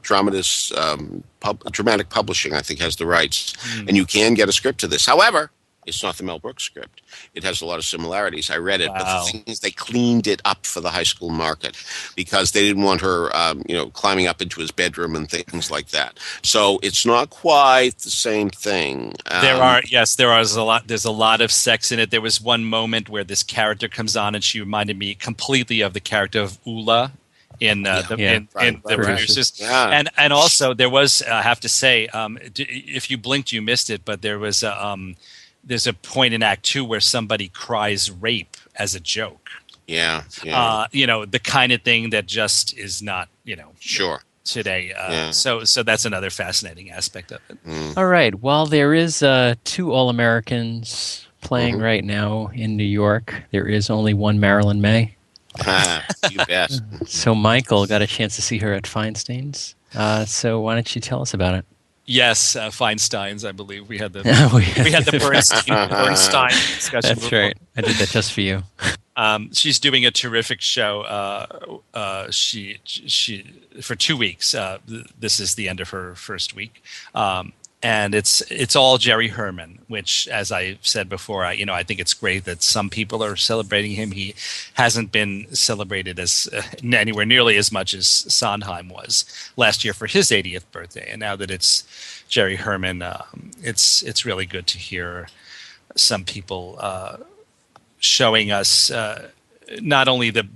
Dramatic Publishing, I think, has the rights, and you can get a script to this. However, it's not the Mel Brooks script. It has a lot of similarities. I read it, but the thing is, they cleaned it up for the high school market because they didn't want her, climbing up into his bedroom and things like that. So it's not quite the same thing. There's a lot of sex in it. There was one moment where this character comes on, and she reminded me completely of the character of Ula in the Producers. Yeah. And also there was, I have to say, if you blinked, you missed it, but there was there's a point in Act 2 where somebody cries rape as a joke. Yeah. The kind of thing that just is not, sure. today. So that's another fascinating aspect of it. All right. Well, there is 2 All-Americans playing right now in New York. There is only one Marilyn May. You bet. So Michael got a chance to see her at Feinstein's. So why don't you tell us about it? Yes, Feinstein's, I believe. We had the Bernstein discussion. That's before. right. I did that just for you. She's doing a terrific show. She for 2 weeks. This is the end of her first week, and it's all Jerry Herman. Which, as I said before, I think it's great that some people are celebrating him. He hasn't been celebrated as anywhere nearly as much as Sondheim was last year for his 80th birthday, and now that it's Jerry Herman, it's really good to hear some people showing us not only the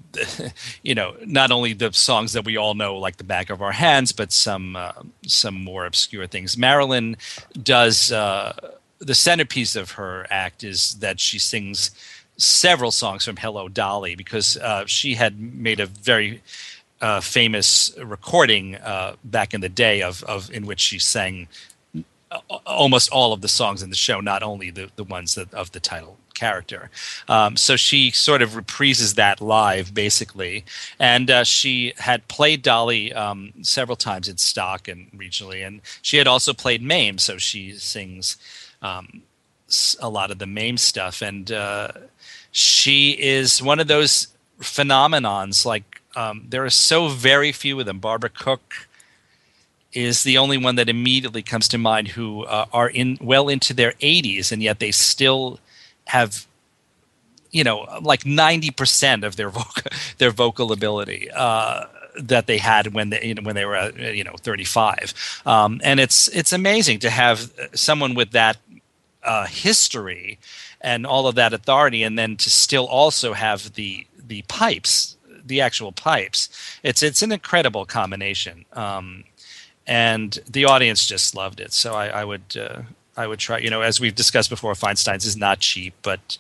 songs that we all know like the back of our hands, but some more obscure things. Marilyn does the centerpiece of her act is that she sings several songs from Hello Dolly, because she had made a very famous recording back in the day of in which she sang almost all of the songs in the show, not only the ones of the title character. So she sort of reprises that live, basically. And she had played Dolly several times in stock and regionally, and she had also played Mame, so she sings a lot of the Mame stuff. And she is one of those phenomenons, like there are so very few of them. Barbara Cook is the only one that immediately comes to mind who are well into their 80s, and yet they still have, like 90% of their vocal ability that they had when they were 35. And it's amazing to have someone with that history and all of that authority, and then to still also have the pipes, the actual pipes. It's an incredible combination. And the audience just loved it. So I would try, as we've discussed before, Feinstein's is not cheap, but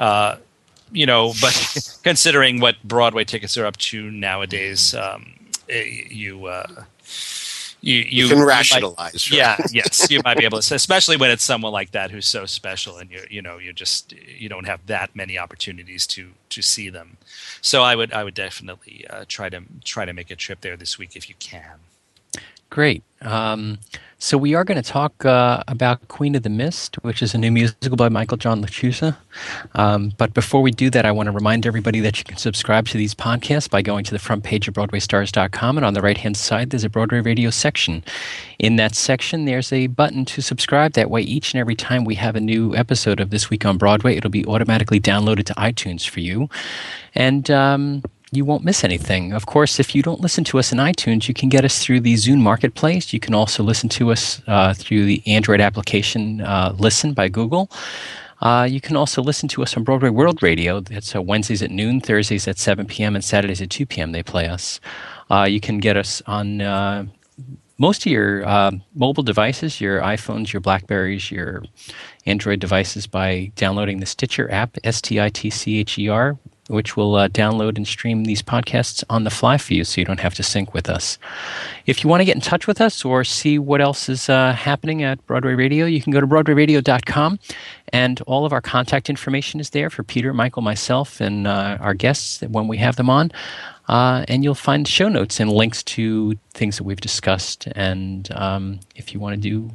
considering what Broadway tickets are up to nowadays, you can rationalize. Might, yeah, yes, you might be able to, especially when it's someone like that who's so special, and you don't have that many opportunities to see them. So I would definitely try to make a trip there this week if you can. Great. So we are going to talk about Queen of the Mist, which is a new musical by Michael John LaChiusa. But before we do that, I want to remind everybody that you can subscribe to these podcasts by going to the front page of BroadwayStars.com, and on the right-hand side, there's a Broadway Radio section. In that section, there's a button to subscribe. That way, each and every time we have a new episode of This Week on Broadway, it'll be automatically downloaded to iTunes for you. And you won't miss anything. Of course, if you don't listen to us in iTunes, you can get us through the Zune Marketplace. You can also listen to us through the Android application Listen by Google. You can also listen to us on Broadway World Radio. That's Wednesdays at noon, Thursdays at 7 p.m., and Saturdays at 2 p.m. they play us. You can get us on most of your mobile devices, your iPhones, your BlackBerries, your Android devices by downloading the Stitcher app, Stitcher, which will download and stream these podcasts on the fly for you so you don't have to sync with us. If you want to get in touch with us or see what else is happening at Broadway Radio, you can go to BroadwayRadio.com, and all of our contact information is there for Peter, Michael, myself, and our guests when we have them on. And you'll find show notes and links to things that we've discussed. And if you want to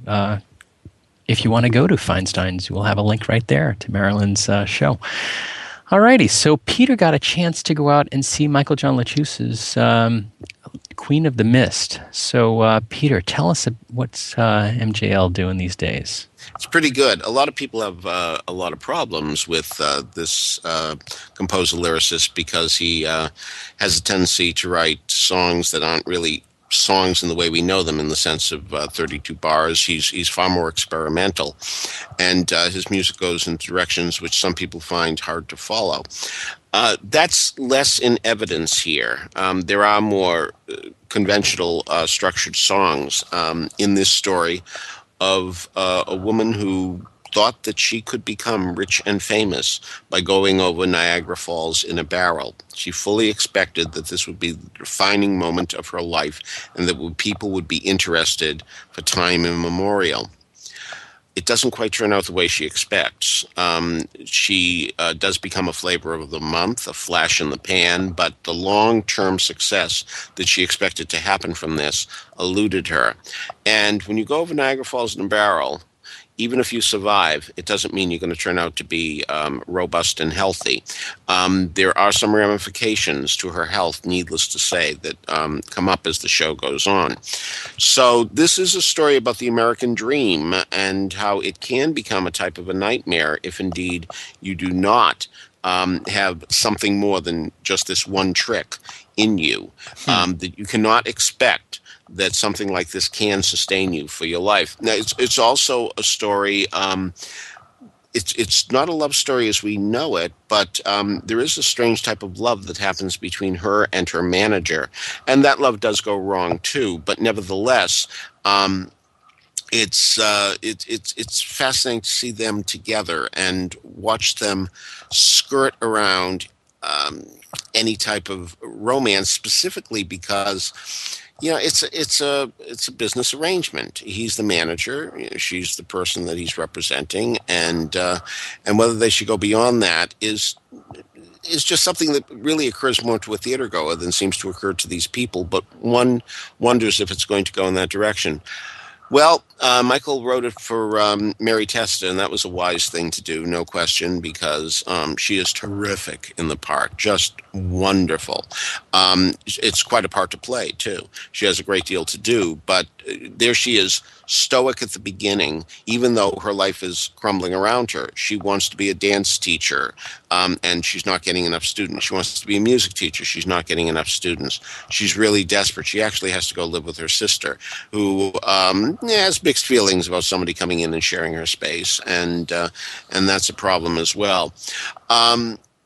go to Feinstein's, we'll have a link right there to Marilyn's show. Alrighty, so Peter got a chance to go out and see Michael John LaChiusa's Queen of the Mist. So, Peter, tell us what's MJL doing these days. It's pretty good. A lot of people have a lot of problems with this composer-lyricist because he has a tendency to write songs that aren't really songs in the way we know them, in the sense of 32 bars. He's far more experimental, and his music goes in directions which some people find hard to follow. That's less in evidence here. There are more conventional structured songs in this story of a woman who thought that she could become rich and famous by going over Niagara Falls in a barrel. She fully expected that this would be the defining moment of her life and that people would be interested for time immemorial. It doesn't quite turn out the way she expects. She does become a flavor of the month, a flash in the pan, but the long-term success that she expected to happen from this eluded her. And when you go over Niagara Falls in a barrel, even if you survive, it doesn't mean you're going to turn out to be robust and healthy. There are some ramifications to her health, needless to say, that come up as the show goes on. So this is a story about the American dream and how it can become a type of a nightmare if indeed you do not have something more than just this one trick in you, that you cannot expect that something like this can sustain you for your life. Now, it's also a story. It's not a love story as we know it, but there is a strange type of love that happens between her and her manager, and that love does go wrong too. But nevertheless, it's fascinating to see them together and watch them skirt around any type of romance, specifically because, you know, it's a business arrangement. He's the manager, she's the person that he's representing, and whether they should go beyond that is just something that really occurs more to a theater goer than seems to occur to these people. But one wonders if it's going to go in that direction. Well, Michael wrote it for Mary Testa, and that was a wise thing to do, no question, because she is terrific in the part, just wonderful. It's quite a part to play, too. She has a great deal to do, but there she is, stoic at the beginning, even though her life is crumbling around her. She wants to be a dance teacher, and she's not getting enough students. She wants to be a music teacher. She's not getting enough students. She's really desperate. She actually has to go live with her sister, who has mixed feelings about somebody coming in and sharing her space, and that's a problem as well.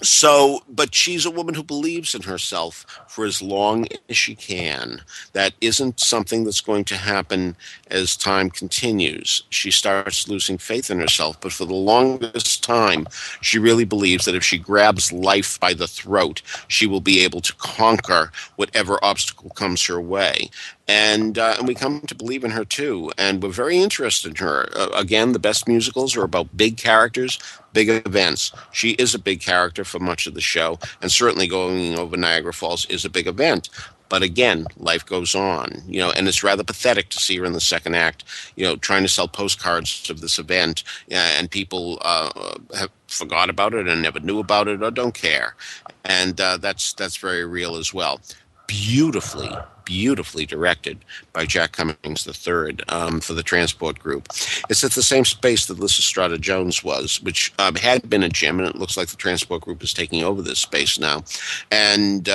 So, but she's a woman who believes in herself for as long as she can. That isn't something that's going to happen as time continues. She starts losing faith in herself, but for the longest time, she really believes that if she grabs life by the throat, she will be able to conquer whatever obstacle comes her way. And we come to believe in her too, and we're very interested in her. Again, the best musicals are about big characters, big events. She is a big character for much of the show, and certainly going over Niagara Falls is a big event. But again, life goes on, and it's rather pathetic to see her in the second act, trying to sell postcards of this event, and people have forgot about it and never knew about it or don't care, and that's very real as well. Beautifully directed by Jack Cummings III for the Transport Group. It's at the same space that Lysistrata Jones was, which had been a gym, and it looks like the Transport Group is taking over this space now. And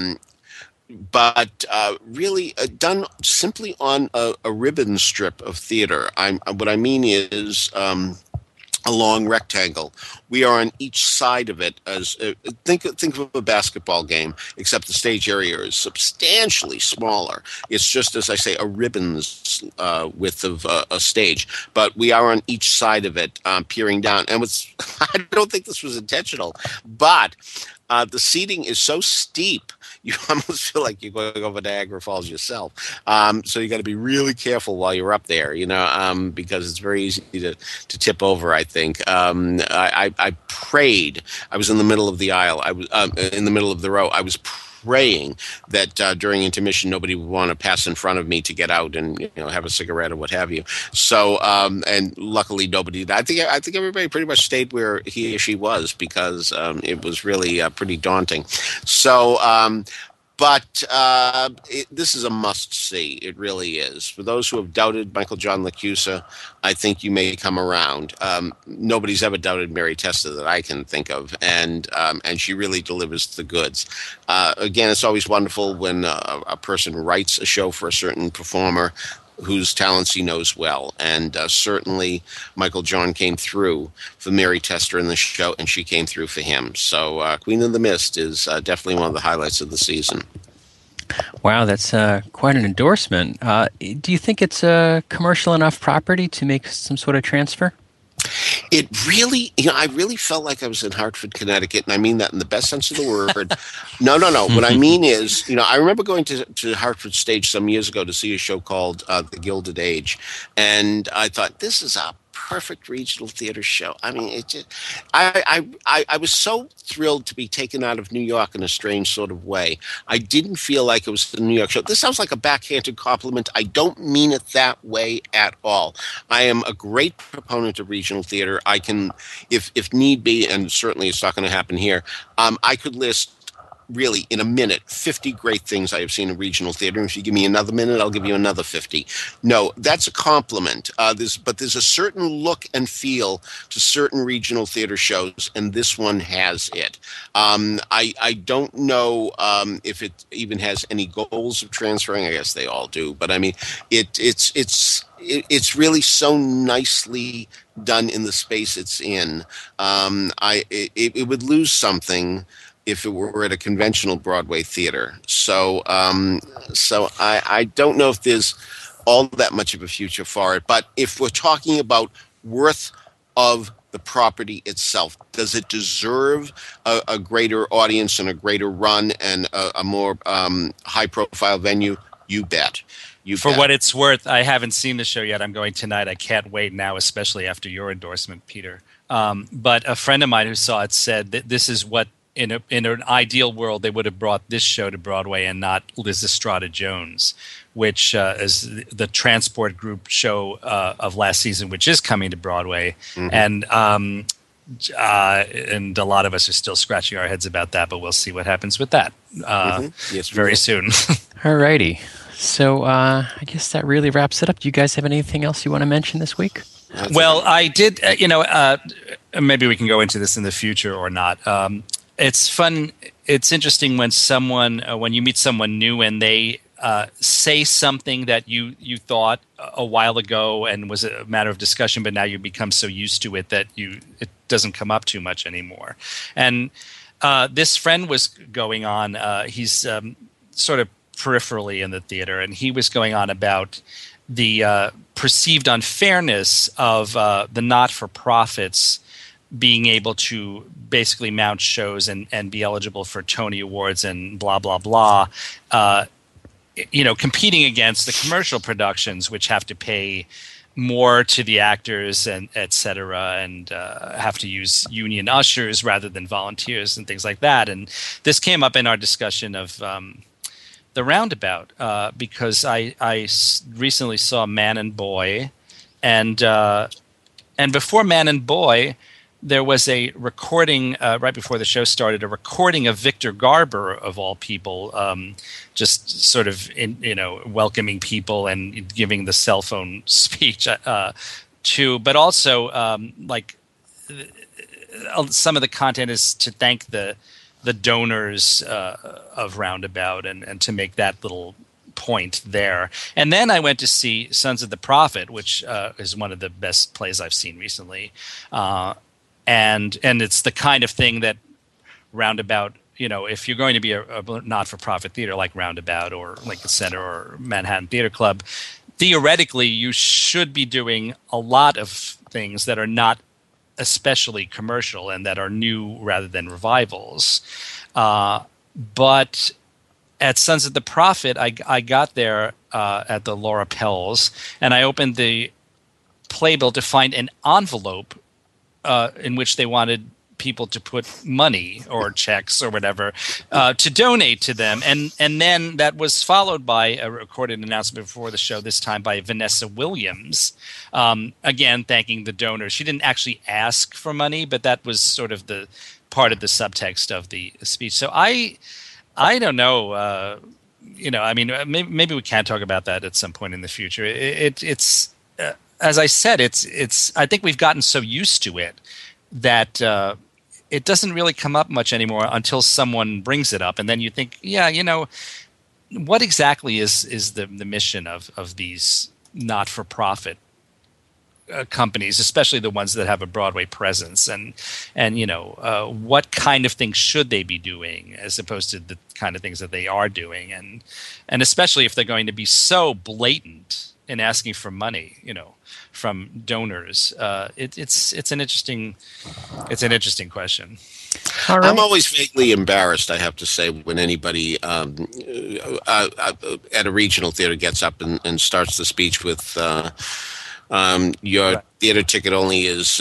but really done simply on a ribbon strip of theater. What I mean is a long rectangle. We are on each side of it as think of a basketball game, except the stage area is substantially smaller. It's just, as I say, a ribbon's width of a stage, but we are on each side of it, peering down. And I don't think this was intentional, but the seating is so steep, you almost feel like you're going over Niagara Falls yourself. So you got to be really careful while you're up there, because it's very easy to tip over, I think. I prayed. I was in the middle of the aisle. I was in the middle of the row. I was praying that during intermission nobody would want to pass in front of me to get out and have a cigarette or what have you. So and luckily nobody. I think everybody pretty much stayed where he or she was because it was really pretty daunting. So. But this is a must-see. It really is. For those who have doubted Michael John LaChiusa, I think you may come around. Nobody's ever doubted Mary Testa that I can think of, and she really delivers the goods. Again, it's always wonderful when a person writes a show for a certain performer whose talents he knows well. And certainly Michael John came through for Mary Testa in the show, and she came through for him. So Queen of the Mist is definitely one of the highlights of the season. Wow, that's quite an endorsement. Do you think it's a commercial enough property to make some sort of transfer? It really, I really felt like I was in Hartford, Connecticut, and I mean that in the best sense of the word. No. What I mean is, I remember going to Hartford Stage some years ago to see a show called The Gilded Age, and I thought, this is a perfect regional theater show. I mean, it just, I was so thrilled to be taken out of New York in a strange sort of way. I didn't feel like it was a New York show. This sounds like a backhanded compliment. I don't mean it that way at all. I am a great proponent of regional theater. I can, if need be, and certainly it's not going to happen here, I could list really, in a minute, 50 great things I have seen in regional theater. And if you give me another minute, I'll give you another 50. No, that's a compliment. But there's a certain look and feel to certain regional theater shows, and this one has it. I don't know if it even has any goals of transferring. I guess they all do. But I mean, it's really so nicely done in the space it's in. It would lose something if it were at a conventional Broadway theater. So I don't know if there's all that much of a future for it. But if we're talking about worth of the property itself, does it deserve a greater audience and a greater run and a more high-profile venue? You bet. For what it's worth, I haven't seen the show yet. I'm going tonight. I can't wait now, especially after your endorsement, Peter. But a friend of mine who saw it said that this is what, in an ideal world, they would have brought this show to Broadway and not Lysistrata Jones, which is the Transport Group show of last season, which is coming to Broadway. Mm-hmm. And a lot of us are still scratching our heads about that, but we'll see what happens with that yes, very soon. All righty. So I guess that really wraps it up. Do you guys have anything else you want to mention this week? Well, I did, maybe we can go into this in the future or not. It's fun. It's interesting when when you meet someone new and they say something that you thought a while ago and was a matter of discussion, but now you become so used to it that it doesn't come up too much anymore. And this friend was going on. He's sort of peripherally in the theater, and he was going on about the perceived unfairness of the not-for-profits being able to basically mount shows and be eligible for Tony Awards and blah, blah, blah, competing against the commercial productions, which have to pay more to the actors and et cetera, and have to use union ushers rather than volunteers and things like that. And this came up in our discussion of the Roundabout because I recently saw Man and Boy, and before Man and Boy, there was a recording right before the show started, a recording of Victor Garber, of all people, just sort of welcoming people and giving the cell phone speech but also some of the content is to thank the donors of Roundabout and to make that little point there. And then I went to see Sons of the Prophet, which is one of the best plays I've seen recently. And it's the kind of thing that Roundabout, if you're going to be a not-for-profit theater like Roundabout or Lincoln Center or Manhattan Theater Club, theoretically you should be doing a lot of things that are not especially commercial and that are new rather than revivals. But at Sons of the Prophet, I got there at the Laura Pels, and I opened the playbill to find an envelope in which they wanted people to put money or checks or whatever to donate to them. And then that was followed by a recorded announcement before the show, this time by Vanessa Williams, again, thanking the donors. She didn't actually ask for money, but that was sort of the part of the subtext of the speech. So I don't know, maybe we can talk about that at some point in the future. It's as I said, it's. I think we've gotten so used to it that it doesn't really come up much anymore until someone brings it up, and then you think, what exactly is the mission of these not-for-profit companies, especially the ones that have a Broadway presence, and what kind of things should they be doing as opposed to the kind of things that they are doing, and especially if they're going to be so blatant in asking for money, from donors. It's an interesting question. All right. I'm always vaguely embarrassed, I have to say, when anybody at a regional theater gets up and starts the speech with your theater ticket only is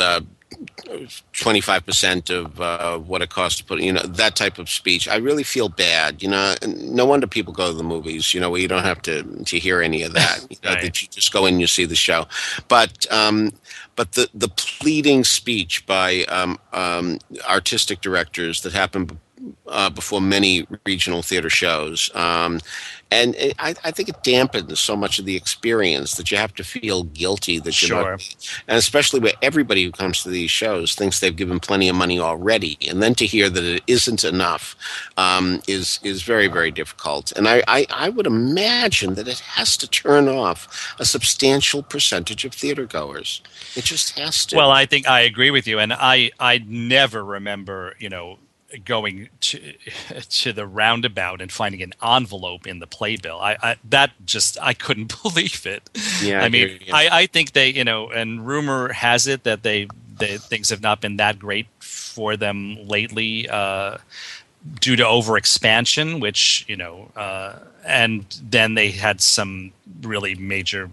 25% of what it costs to put, that type of speech. I really feel bad. No wonder people go to the movies, where you don't have to hear any of that. Right. That you just go in and you see the show. But the pleading speech by artistic directors that happen before many regional theater shows. And I think it dampens so much of the experience that you have to feel guilty that you're not, and especially where everybody who comes to these shows thinks they've given plenty of money already, and then to hear that it isn't enough is very, very difficult. And I would imagine that it has to turn off a substantial percentage of theater goers. It just has to. Well, I think I agree with you, and I never remember, going to the Roundabout and finding an envelope in the playbill. I couldn't believe it. Yeah, I think they, and rumor has it that they things have not been that great for them lately due to overexpansion, which and then they had some really major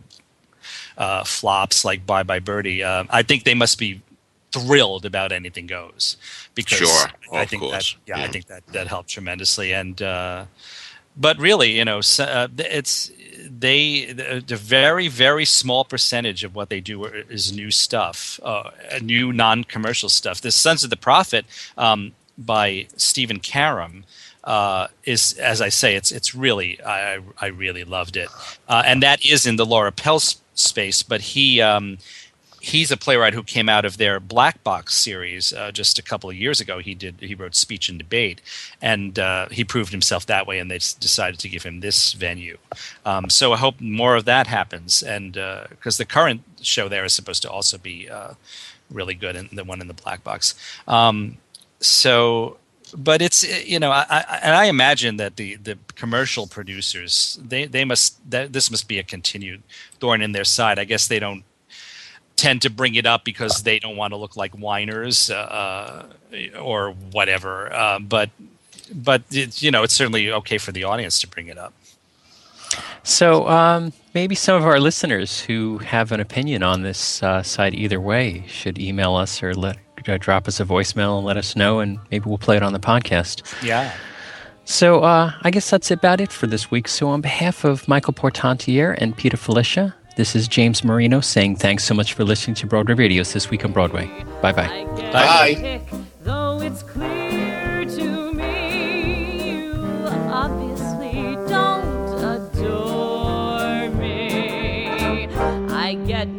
flops like Bye Bye Birdie. I think they must be thrilled about Anything Goes, because I think that helped tremendously. And but really, it's the very, very small percentage of what they do is new stuff, new non-commercial stuff. This Sons of the Prophet by Stephen Karam is, as I say, it's really I really loved it, and that is in the Laura Pels space, but he's a playwright who came out of their Black Box series just a couple of years ago. He wrote Speech and Debate, and he proved himself that way, and they decided to give him this venue. So I hope more of that happens, and because the current show there is supposed to also be really good, and the one in the Black Box. So But it's I imagine that the commercial producers they must this must be a continued thorn in their side. I guess they don't tend to bring it up because they don't want to look like whiners or whatever. But it's certainly okay for the audience to bring it up. So maybe some of our listeners who have an opinion on this side either way should email us or drop us a voicemail and let us know, and maybe we'll play it on the podcast. Yeah. So I guess that's about it for this week. So on behalf of Michael Portantiere and Peter Filichia, this is James Marino saying thanks so much for listening to Broadway Radio's This Week on Broadway. Bye-bye. Bye. Though it's clear to me you obviously don't adore me. I get